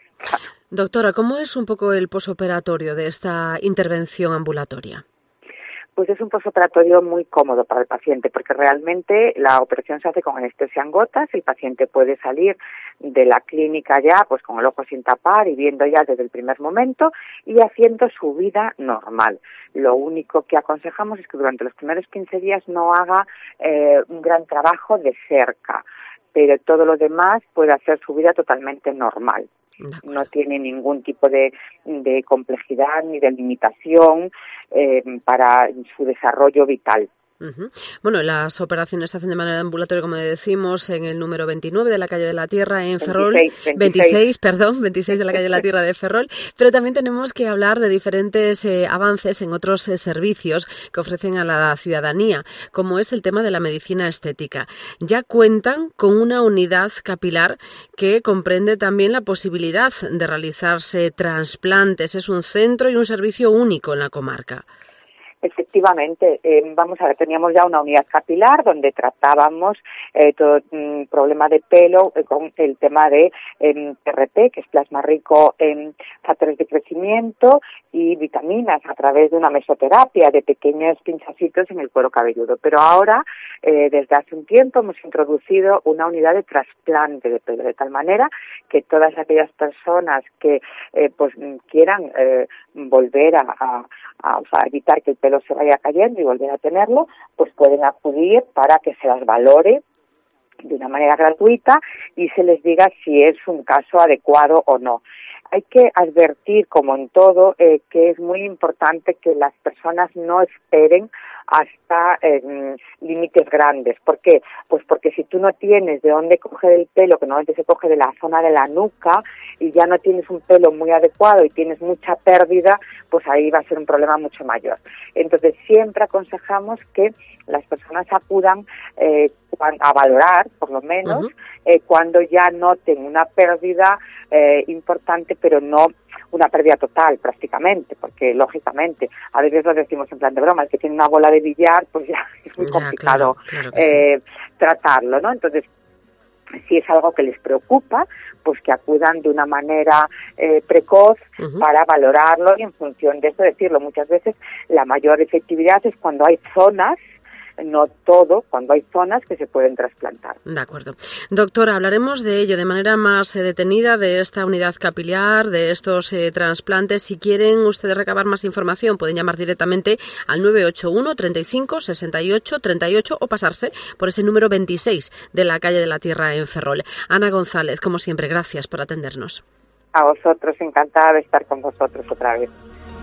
Doctora, ¿cómo es un poco el posoperatorio de esta intervención ambulatoria? Pues es un posoperatorio muy cómodo para el paciente porque realmente la operación se hace con anestesia en gotas, el paciente puede salir de la clínica ya pues con el ojo sin tapar y viendo ya desde el primer momento y haciendo su vida normal. Lo único que aconsejamos es que durante los primeros quince días no haga eh, un gran trabajo de cerca, pero todo lo demás puede hacer su vida totalmente normal. No tiene ningún tipo de, de complejidad ni de limitación eh, para su desarrollo vital. Uh-huh. Bueno, las operaciones se hacen de manera ambulatoria, como decimos, en el número veintinueve de la calle de la Tierra en Ferrol. veintiséis, veintiséis. veintiséis, perdón, veintiséis de la calle de la Tierra de Ferrol. Pero también tenemos que hablar de diferentes eh, avances en otros eh, servicios que ofrecen a la ciudadanía, como es el tema de la medicina estética. Ya cuentan con una unidad capilar que comprende también la posibilidad de realizarse trasplantes. Es un centro y un servicio único en la comarca. Efectivamente, eh, vamos a ver, teníamos ya una unidad capilar donde tratábamos eh, todo un problema de pelo eh, con el tema de eh, P R P, que es plasma rico en factores de crecimiento y vitaminas a través de una mesoterapia de pequeños pinchacitos en el cuero cabelludo. Pero ahora, eh, desde hace un tiempo, hemos introducido una unidad de trasplante de pelo, de tal manera que todas aquellas personas que eh, pues quieran eh, volver a, a, a, o sea, evitar que el pelo se vaya cayendo y volver a tenerlo, pues pueden acudir para que se las valore de una manera gratuita y se les diga si es un caso adecuado o no. Hay que advertir, como en todo, eh, que es muy importante que las personas no esperen hasta eh, límites grandes. ¿Por qué? Pues porque si tú no tienes de dónde coger el pelo, que normalmente se coge de la zona de la nuca, y ya no tienes un pelo muy adecuado y tienes mucha pérdida, pues ahí va a ser un problema mucho mayor. Entonces siempre aconsejamos que las personas acudan eh, a valorar, por lo menos, uh-huh. eh, cuando ya noten una pérdida eh, importante, pero no una pérdida total prácticamente, porque lógicamente, a veces lo decimos en plan de broma, el que tiene una bola de billar, pues ya es muy ya, complicado claro, claro eh, sí. tratarlo, ¿no? Entonces, si es algo que les preocupa, pues que acudan de una manera eh, precoz uh-huh. para valorarlo y en función de eso decirlo. Muchas veces la mayor efectividad es cuando hay zonas, no todo, cuando hay zonas que se pueden trasplantar. De acuerdo. Doctora, hablaremos de ello de manera más eh, detenida, de esta unidad capilar, de estos eh, trasplantes. Si quieren ustedes recabar más información, pueden llamar directamente al nueve ocho uno, treinta y cinco, sesenta y ocho, treinta y ocho o pasarse por ese número veintiséis de la calle de la Tierra en Ferrol. Ana González, como siempre, gracias por atendernos. A vosotros, encantada de estar con vosotros otra vez.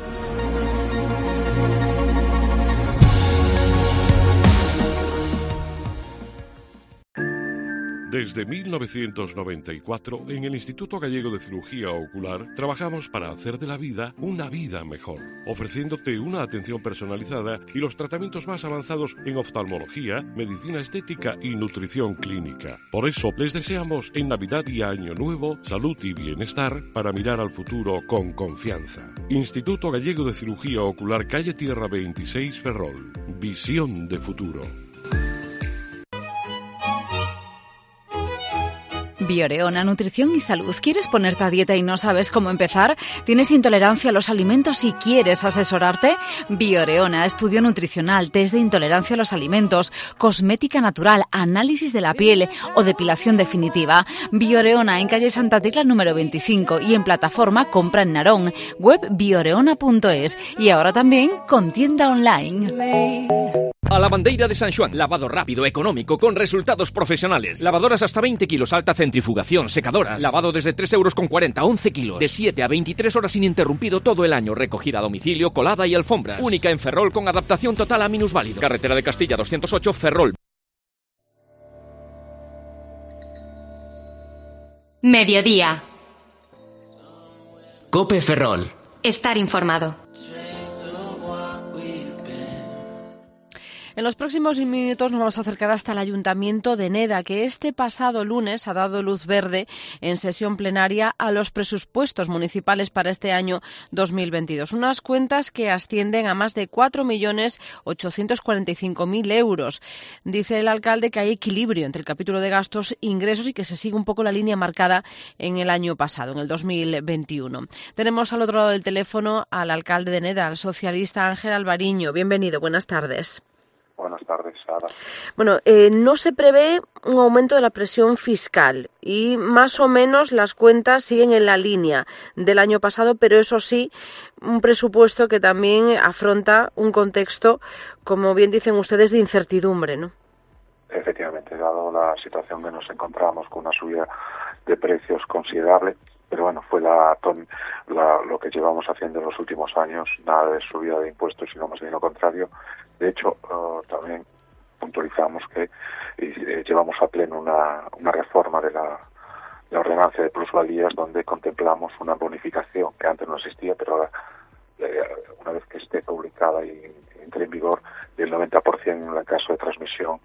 Desde mil novecientos noventa y cuatro, en el Instituto Gallego de Cirugía Ocular, trabajamos para hacer de la vida una vida mejor, ofreciéndote una atención personalizada y los tratamientos más avanzados en oftalmología, medicina estética y nutrición clínica. Por eso, les deseamos en Navidad y Año Nuevo salud y bienestar para mirar al futuro con confianza. Instituto Gallego de Cirugía Ocular, calle Tierra veintiséis, Ferrol. Visión de futuro. Bioreona, nutrición y salud. ¿Quieres ponerte a dieta y no sabes cómo empezar? ¿Tienes intolerancia a los alimentos y quieres asesorarte? Bioreona, estudio nutricional, test de intolerancia a los alimentos, cosmética natural, análisis de la piel o depilación definitiva. Bioreona en calle Santa Tecla número veinticinco y en plataforma Compra en Narón, web bioreona punto es y ahora también con tienda online. A la Bandeira de San Juan, lavado rápido, económico, con resultados profesionales. Lavadoras hasta veinte kilos, alta centrifugación, secadoras. Lavado desde tres euros con cuarenta, once kilos. De siete a veintitrés horas ininterrumpido todo el año. Recogida a domicilio, colada y alfombras. Única en Ferrol con adaptación total a minusválido. Carretera de Castilla doscientos ocho, Ferrol. Mediodía. Cope Ferrol. Estar informado. En los próximos minutos nos vamos a acercar hasta el Ayuntamiento de Neda, que este pasado lunes ha dado luz verde en sesión plenaria a los presupuestos municipales para este año dos mil veintidós. Unas cuentas que ascienden a más de cuatro millones ochocientos cuarenta y cinco mil euros. Dice el alcalde que hay equilibrio entre el capítulo de gastos e ingresos y que se sigue un poco la línea marcada en el año pasado, en el dos mil veintiuno. Tenemos al otro lado del teléfono al alcalde de Neda, al socialista Ángel Alvariño. Bienvenido, buenas tardes. Buenas tardes, Sara. Bueno, eh, no se prevé un aumento de la presión fiscal y más o menos las cuentas siguen en la línea del año pasado, pero eso sí, un presupuesto que también afronta un contexto, como bien dicen ustedes, de incertidumbre, ¿no? Efectivamente, dado la situación que nos encontramos con una subida de precios considerable, pero bueno, fue la, la lo que llevamos haciendo en los últimos años, nada de subida de impuestos, sino más bien lo contrario. De hecho, uh, también puntualizamos que eh, llevamos a pleno una, una reforma de la, la ordenanza de plusvalías donde contemplamos una bonificación que antes no existía, pero ahora, eh, una vez que esté publicada y entre en vigor, del noventa por ciento en el caso de transmisión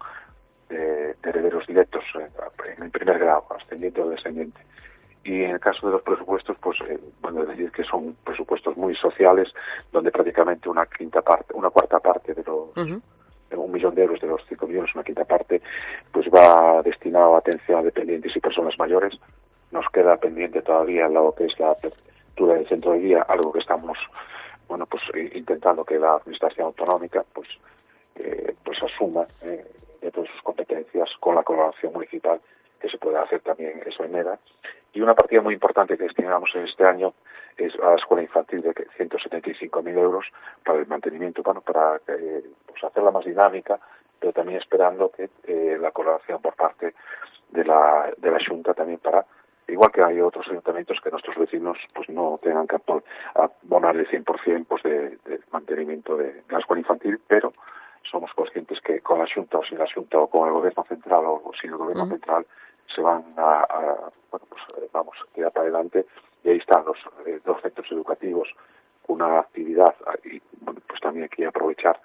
de, de herederos directos eh, en el primer grado, ascendiente o descendiente. Y en el caso de los presupuestos, pues, eh, bueno, decir que son presupuestos muy sociales, donde prácticamente una quinta parte, una cuarta parte de los, uh-huh. de un millón de euros de los cinco millones, una quinta parte, pues va destinado a atención a dependientes y personas mayores. Nos queda pendiente todavía lo que es la apertura del centro de día, algo que estamos, bueno, pues intentando que la administración autonómica, pues, eh, pues asuma eh, dentro de sus competencias con la colaboración municipal, que se pueda hacer también eso en Neda. Y una partida muy importante que destinamos en este año es a la escuela infantil de ciento setenta y cinco mil euros para el mantenimiento, bueno, para eh, pues hacerla más dinámica, pero también esperando que eh, la colaboración por parte de la de la Junta también para, igual que hay otros ayuntamientos, que nuestros vecinos pues no tengan que abonar el cien por ciento pues de, de mantenimiento de, de la escuela infantil, pero somos conscientes que con la Junta o sin la Junta o con el Gobierno Central o sin el Gobierno uh-huh. Central se van a, a bueno, pues vamos a tirar para adelante, y ahí están los eh, dos centros educativos, una actividad, y bueno, pues también aquí aprovechar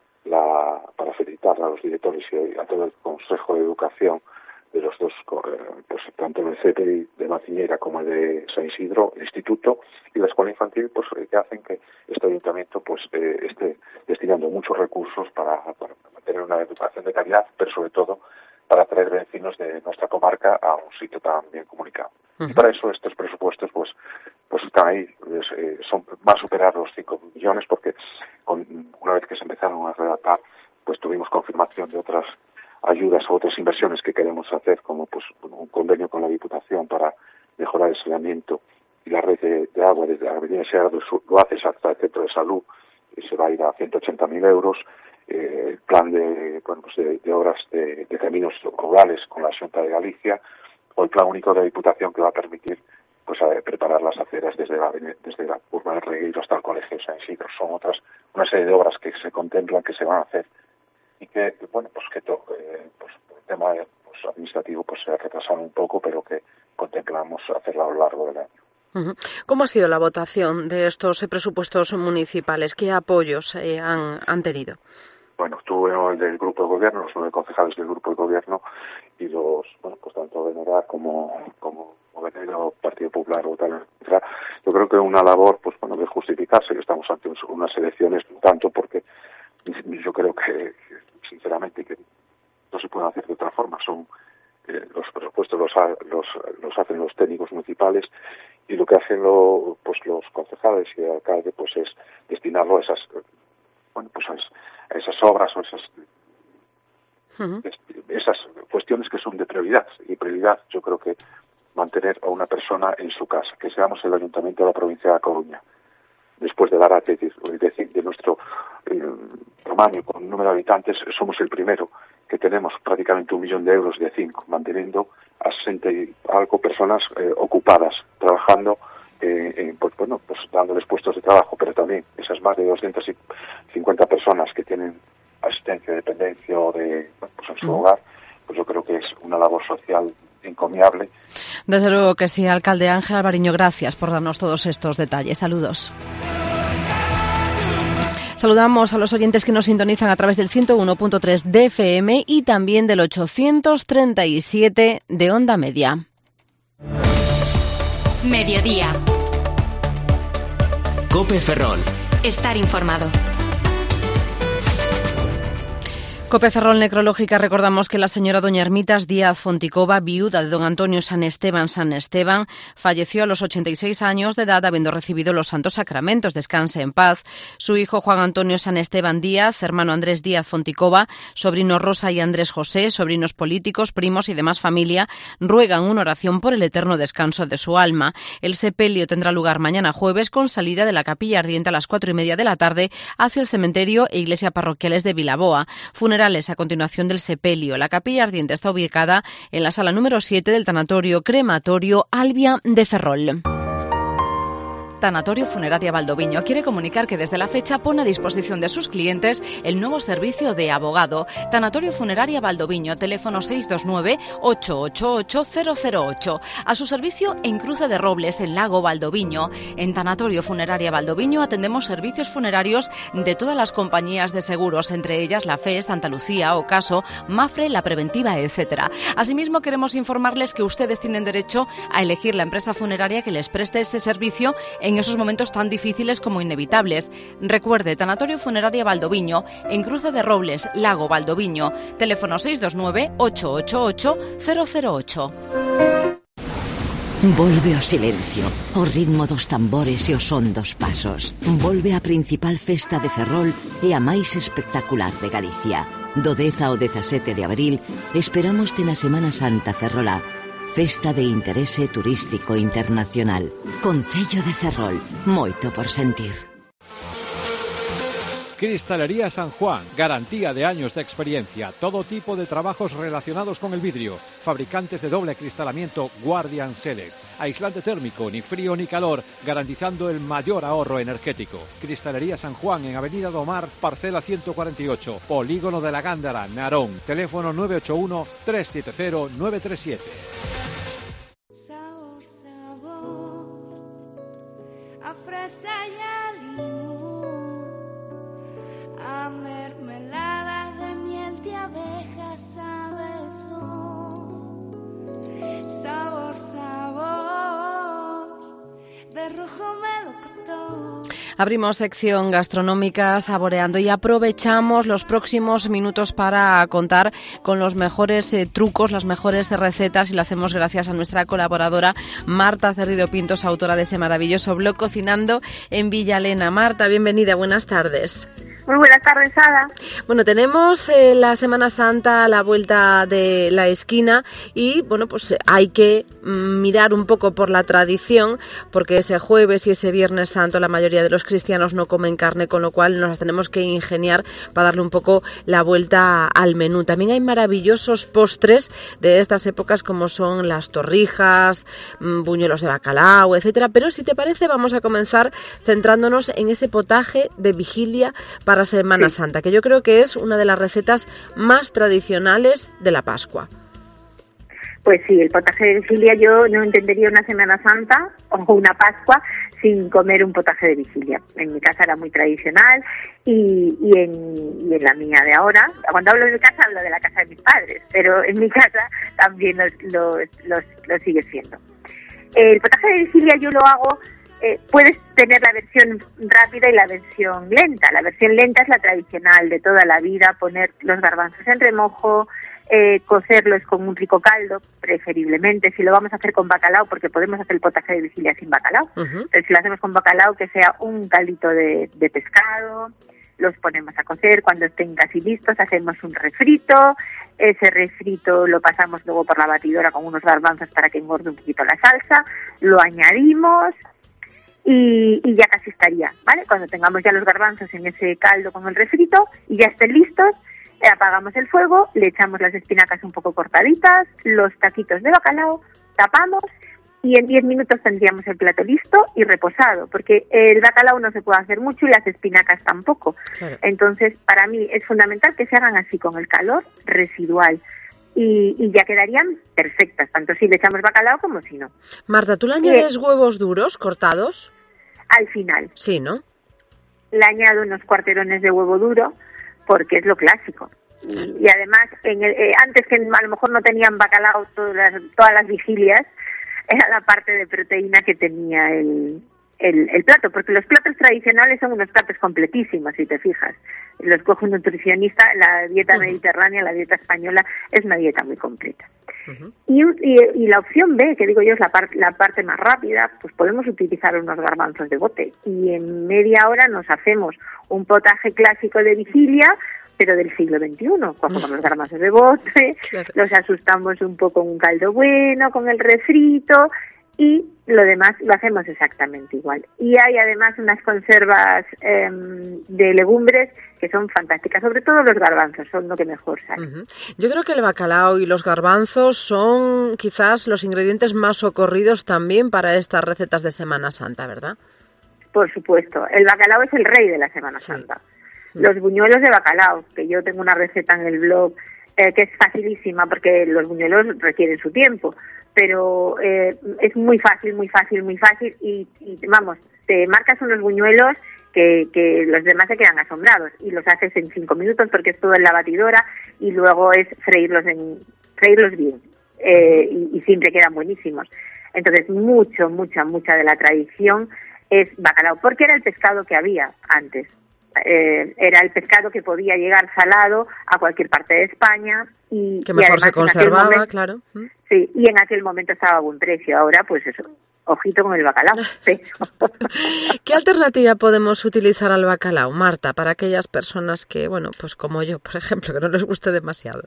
la para felicitar a los directores y a todo el Consejo de Educación de los dos, pues tanto el C P I de Maciñeira como el de San Isidro, el Instituto y la Escuela Infantil, pues que hacen que este ayuntamiento pues eh, esté destinando muchos recursos para, para mantener una educación de calidad, pero sobre todo para traer vecinos de nuestra comarca a un sitio tan bien comunicado. Uh-huh. Y para eso estos presupuestos pues pues están ahí, pues, eh, son va a superar los cinco millones porque con, una vez que se empezaron a redactar pues tuvimos confirmación de otras ayudas o otras inversiones que queremos hacer, como pues un convenio con la Diputación para mejorar el saneamiento y la red de, de agua desde la avenida Sierra del Sur, lo haces hasta el centro de salud, y se va a ir a ciento ochenta mil euros, eh, el plan de, bueno, pues de, de obras de, de caminos rurales con la Xunta de Galicia, o el plan único de la Diputación que va a permitir pues a preparar las aceras desde la desde la curva del Regueiro hasta el Colegio de San Isidro. Son otras, una serie de obras que se contemplan que se van a hacer y que, bueno, pues que to, eh, pues, el tema pues, administrativo pues se ha retrasado un poco, pero que contemplamos hacerlo a lo largo del año. ¿Cómo ha sido la votación de estos presupuestos municipales? ¿Qué apoyos eh, han, han tenido? Bueno, tuve el del grupo de gobierno, los nueve concejales del grupo de gobierno y los, bueno, pues tanto de Neda como como el Partido Popular votaron. Yo creo que una labor, pues bueno, de justificarse que estamos ante unas elecciones, tanto porque yo creo que, sinceramente, que no se puede hacer de otra forma. Son eh, los presupuestos esto los, los, los hacen los técnicos municipales, y lo que hacen lo, pues los concejales y el alcalde pues es destinarlo a esas, bueno, pues a esas obras o esas, uh-huh. esas cuestiones que son de prioridad. Y prioridad, yo creo que mantener a una persona en su casa, que seamos el Ayuntamiento de la provincia de A Coruña. Después de dar a decir, decir de nuestro eh, tamaño con número de habitantes, somos el primero que tenemos prácticamente un millón de euros de cinco, manteniendo a sesenta y algo personas eh, ocupadas, trabajando, eh, eh, pues, bueno, pues dándoles puestos de trabajo, pero también esas más de doscientas cincuenta personas que tienen asistencia, dependencia o de, bueno, pues en su hogar, pues yo creo que es una labor social encomiable. Desde luego que sí, alcalde. Ángel Alvariño, gracias por darnos todos estos detalles. Saludos. Saludamos a los oyentes que nos sintonizan a través del ciento uno punto tres de F M y también del ochocientos treinta y siete de Onda Media. Mediodía. COPE Ferrol. Estar informado. COPE Ferrol Necrológica, recordamos que la señora doña Ermitas Díaz Fonticova, viuda de don Antonio San Esteban San Esteban, falleció a los ochenta y seis años de edad habiendo recibido los santos sacramentos. Descanse en paz. Su hijo Juan Antonio San Esteban Díaz, hermano Andrés Díaz Fonticova, sobrinos Rosa y Andrés José, sobrinos políticos, primos y demás familia, ruegan una oración por el eterno descanso de su alma. El sepelio tendrá lugar mañana jueves con salida de la capilla ardiente a las cuatro y media de la tarde hacia el cementerio e iglesia parroquiales de Vilaboa. Funeral a continuación del sepelio. La capilla ardiente está ubicada en la sala número siete del tanatorio crematorio Albia de Ferrol. Tanatorio Funeraria Valdoviño quiere comunicar que desde la fecha pone a disposición de sus clientes el nuevo servicio de abogado. Tanatorio Funeraria Valdoviño, teléfono seis dos nueve, ocho ocho ocho, cero cero ocho. A su servicio en Cruce de Robles, en Lago Valdoviño. En Tanatorio Funeraria Valdoviño atendemos servicios funerarios de todas las compañías de seguros, entre ellas la F E, Santa Lucía, Ocaso, Mafre, La Preventiva, etcétera. Asimismo, queremos informarles que ustedes tienen derecho a elegir la empresa funeraria que les preste ese servicio en esos momentos tan difíciles como inevitables. Recuerde, Tanatorio Funeraria Valdoviño, en Cruce de Robles, Lago Valdoviño, teléfono seis dos nueve, ocho ocho ocho, cero cero ocho. Volve o silencio, o ritmo dos tambores e o son dos pasos. Volve a principal festa de Ferrol e a máis espectacular de Galicia. Do dez ao dezasete de abril, esperámoste na Semana Santa ferrolá. Festa de interese turístico internacional. Concello de Ferrol, moito por sentir. Cristalería San Juan, garantía de años de experiencia, todo tipo de trabajos relacionados con el vidrio, fabricantes de doble acristalamiento Guardian Select, aislante térmico, ni frío ni calor, garantizando el mayor ahorro energético. Cristalería San Juan en Avenida do Mar, parcela ciento cuarenta y ocho, Polígono de la Gándara, Narón, teléfono nueve ocho uno, tres siete cero, nueve tres siete. Sabor, sabor, a fresa y a limón, a mermelada de miel de abeja, sabes son. Sabor, sabor, de rojo melocotón. Abrimos sección gastronómica saboreando y aprovechamos los próximos minutos para contar con los mejores eh, trucos, las mejores recetas, y lo hacemos gracias a nuestra colaboradora Marta Cerrido Pintos, autora de ese maravilloso blog Cocinando en Villalena. Marta, bienvenida, buenas tardes. Muy buenas tardes, Ada. Bueno, tenemos eh, la Semana Santa a la vuelta de la esquina y, bueno, pues hay que mm, mirar un poco por la tradición, porque ese jueves y ese Viernes Santo la mayoría de los cristianos no comen carne, con lo cual nos las tenemos que ingeniar para darle un poco la vuelta al menú. También hay maravillosos postres de estas épocas, como son las torrijas, mm, buñuelos de bacalao, etcétera. Pero si te parece, vamos a comenzar centrándonos en ese potaje de vigilia para para Semana sí. Santa, que yo creo que es una de las recetas más tradicionales de la Pascua. Pues sí, el potaje de vigilia, yo no entendería una Semana Santa o una Pascua sin comer un potaje de vigilia. En mi casa era muy tradicional y, y, en, y en la mía de ahora, cuando hablo de mi casa hablo de la casa de mis padres, pero en mi casa también lo, lo, lo, lo sigue siendo. El potaje de vigilia yo lo hago eh, puedes tener la versión rápida y la versión lenta. La versión lenta es la tradicional de toda la vida, poner los garbanzos en remojo, eh, cocerlos con un rico caldo, preferiblemente, si lo vamos a hacer con bacalao, porque podemos hacer el potaje de vigilia sin bacalao, Uh-huh. pero si lo hacemos con bacalao, que sea un caldito de, de pescado, los ponemos a cocer, cuando estén casi listos hacemos un refrito, ese refrito lo pasamos luego por la batidora con unos garbanzos para que engorde un poquito la salsa, lo añadimos y, y ya casi estaría, ¿vale? Cuando tengamos ya los garbanzos en ese caldo con el refrito y ya estén listos, eh, apagamos el fuego, le echamos las espinacas un poco cortaditas, los taquitos de bacalao, tapamos y en diez minutos tendríamos el plato listo y reposado, porque el bacalao no se puede hacer mucho y las espinacas tampoco. Claro. Entonces, para mí es fundamental que se hagan así, con el calor residual. Y, y ya quedarían perfectas, tanto si le echamos bacalao como si no. Marta, ¿tú le añades huevos duros cortados? Al final. Sí, ¿no? Le añado unos cuarterones de huevo duro, porque es lo clásico. Y, y además, en el, eh, antes que a lo mejor no tenían bacalao todas las, todas las vigilias, era la parte de proteína que tenía el, el, el plato, porque los platos tradicionales son unos platos completísimos, si te fijas. Los coge un nutricionista, la dieta uh-huh. mediterránea, la dieta española, es una dieta muy completa. Uh-huh. Y, y, y la opción B, que digo yo es la, par, la parte más rápida, pues podemos utilizar unos garbanzos de bote y en media hora nos hacemos un potaje clásico de vigilia, pero del siglo veintiuno, cogemos los garbanzos de bote, claro. los asustamos un poco con un caldo bueno, con el refrito, y lo demás lo hacemos exactamente igual. Y hay además unas conservas eh, de legumbres que son fantásticas, sobre todo los garbanzos, son lo que mejor sale. Uh-huh. Yo creo que el bacalao y los garbanzos son quizás los ingredientes más socorridos también para estas recetas de Semana Santa, ¿verdad? Por supuesto, el bacalao es el rey de la Semana sí. Santa. Los buñuelos de bacalao, que yo tengo una receta en el blog eh, que es facilísima porque los buñuelos requieren su tiempo, pero eh, es muy fácil, muy fácil, muy fácil y, y vamos, te marcas unos buñuelos que, que los demás se quedan asombrados y los haces en cinco minutos porque es todo en la batidora y luego es freírlos, en, freírlos bien eh, y, y siempre quedan buenísimos. Entonces, mucho, mucha, mucha de la tradición es bacalao, porque era el pescado que había antes. Eh, era el pescado que podía llegar salado a cualquier parte de España y que mejor y además, se conservaba, momento, claro. Sí, y en aquel momento estaba a buen precio. Ahora, pues eso, ojito con el bacalao. Sí. ¿Qué alternativa podemos utilizar al bacalao, Marta, para aquellas personas que, bueno, pues como yo, por ejemplo, que no les guste demasiado?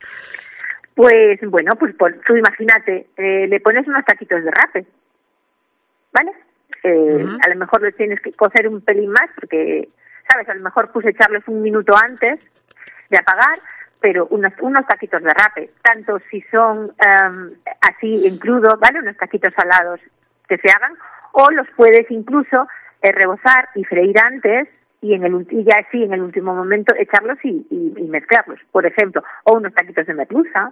Pues bueno, pues por, tú imagínate, eh, le pones unos taquitos de rape, ¿vale? Eh, uh-huh. A lo mejor los tienes que cocer un pelín más porque, ¿sabes? A lo mejor puse echarlos un minuto antes de apagar, pero unos, unos taquitos de rape, tanto si son um, así en crudo, ¿vale? Unos taquitos salados que se hagan, o los puedes incluso eh, rebozar y freír antes y en el y ya sí en el último momento echarlos y, y, y mezclarlos, por ejemplo, o unos taquitos de merluza,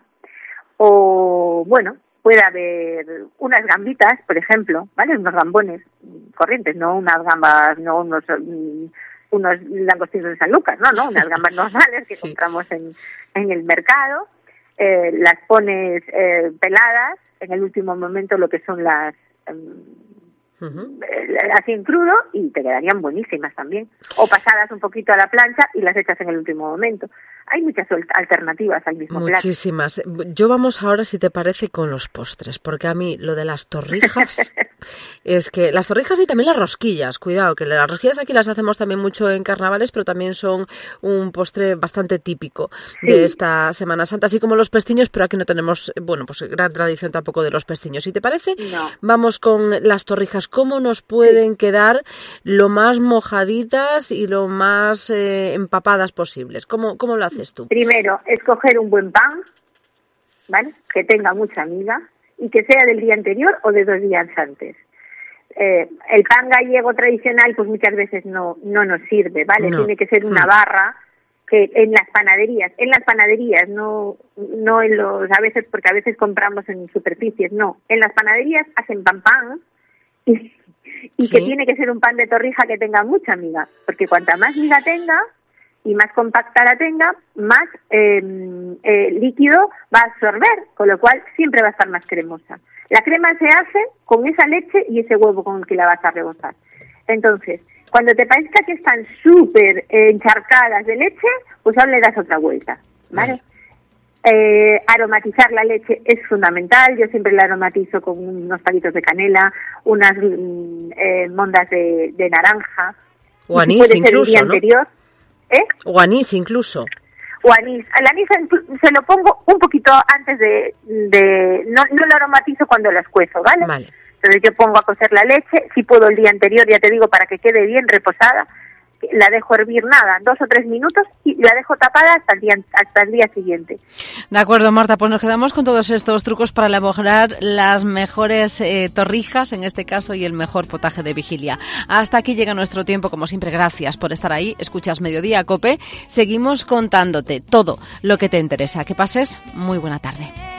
o bueno, puede haber unas gambitas, por ejemplo, ¿vale? Unos gambones corrientes, no unas gambas, no unos unos langostinos de San Lucas, no, no, unas gambas normales que sí. compramos en, en el mercado, eh, las pones eh, peladas, en el último momento lo que son las, eh, uh-huh. eh, así en crudo, y te quedarían buenísimas también, o pasadas un poquito a la plancha y las echas en el último momento. Hay muchas alternativas al mismo plato. Muchísimas. Yo vamos ahora, si te parece, con los postres, porque a mí lo de las torrijas es que las torrijas y también las rosquillas, cuidado, que las rosquillas aquí las hacemos también mucho en carnavales, pero también son un postre bastante típico sí. de esta Semana Santa, así como los pestiños, pero aquí no tenemos, bueno, pues gran tradición tampoco de los pestiños. Si te parece, no. vamos con las torrijas. ¿Cómo nos pueden sí. quedar lo más mojaditas y lo más eh, empapadas posibles? ¿Cómo, cómo lo haces tú? Primero, escoger un buen pan, ¿vale? Que tenga mucha miga y que sea del día anterior o de dos días antes. Eh, el pan gallego tradicional, pues muchas veces no no nos sirve, ¿vale? No. Tiene que ser una barra que en las panaderías, en las panaderías, no no en los, a veces, porque a veces compramos en superficies, no. En las panaderías hacen pan pan y, y sí. que tiene que ser un pan de torrija que tenga mucha miga, porque cuanta más miga tenga y más compacta la tenga, más eh, eh, líquido va a absorber, con lo cual siempre va a estar más cremosa. La crema se hace con esa leche y ese huevo con el que la vas a rebozar. Entonces, cuando te parezca que están súper eh, encharcadas de leche, pues aún le das otra vuelta, ¿vale? Vale. Eh, aromatizar la leche es fundamental. Yo siempre la aromatizo con unos palitos de canela, unas eh, mondas de, de naranja. O anís incluso, día ¿no? Anterior. ¿Eh? O anís incluso. O anís. Al anís se lo pongo un poquito antes de... de no, no lo aromatizo cuando lo escuezo, ¿vale? Vale. Entonces yo pongo a cocer la leche, si puedo el día anterior, ya te digo, para que quede bien reposada, la dejo hervir nada, dos o tres minutos y la dejo tapada hasta el día, hasta el día siguiente. De acuerdo, Marta, pues nos quedamos con todos estos trucos para elaborar las mejores eh, torrijas, en este caso, y el mejor potaje de vigilia. Hasta aquí llega nuestro tiempo, como siempre, gracias por estar ahí. Escuchas Mediodía Cope, seguimos contándote todo lo que te interesa. Que pases muy buena tarde.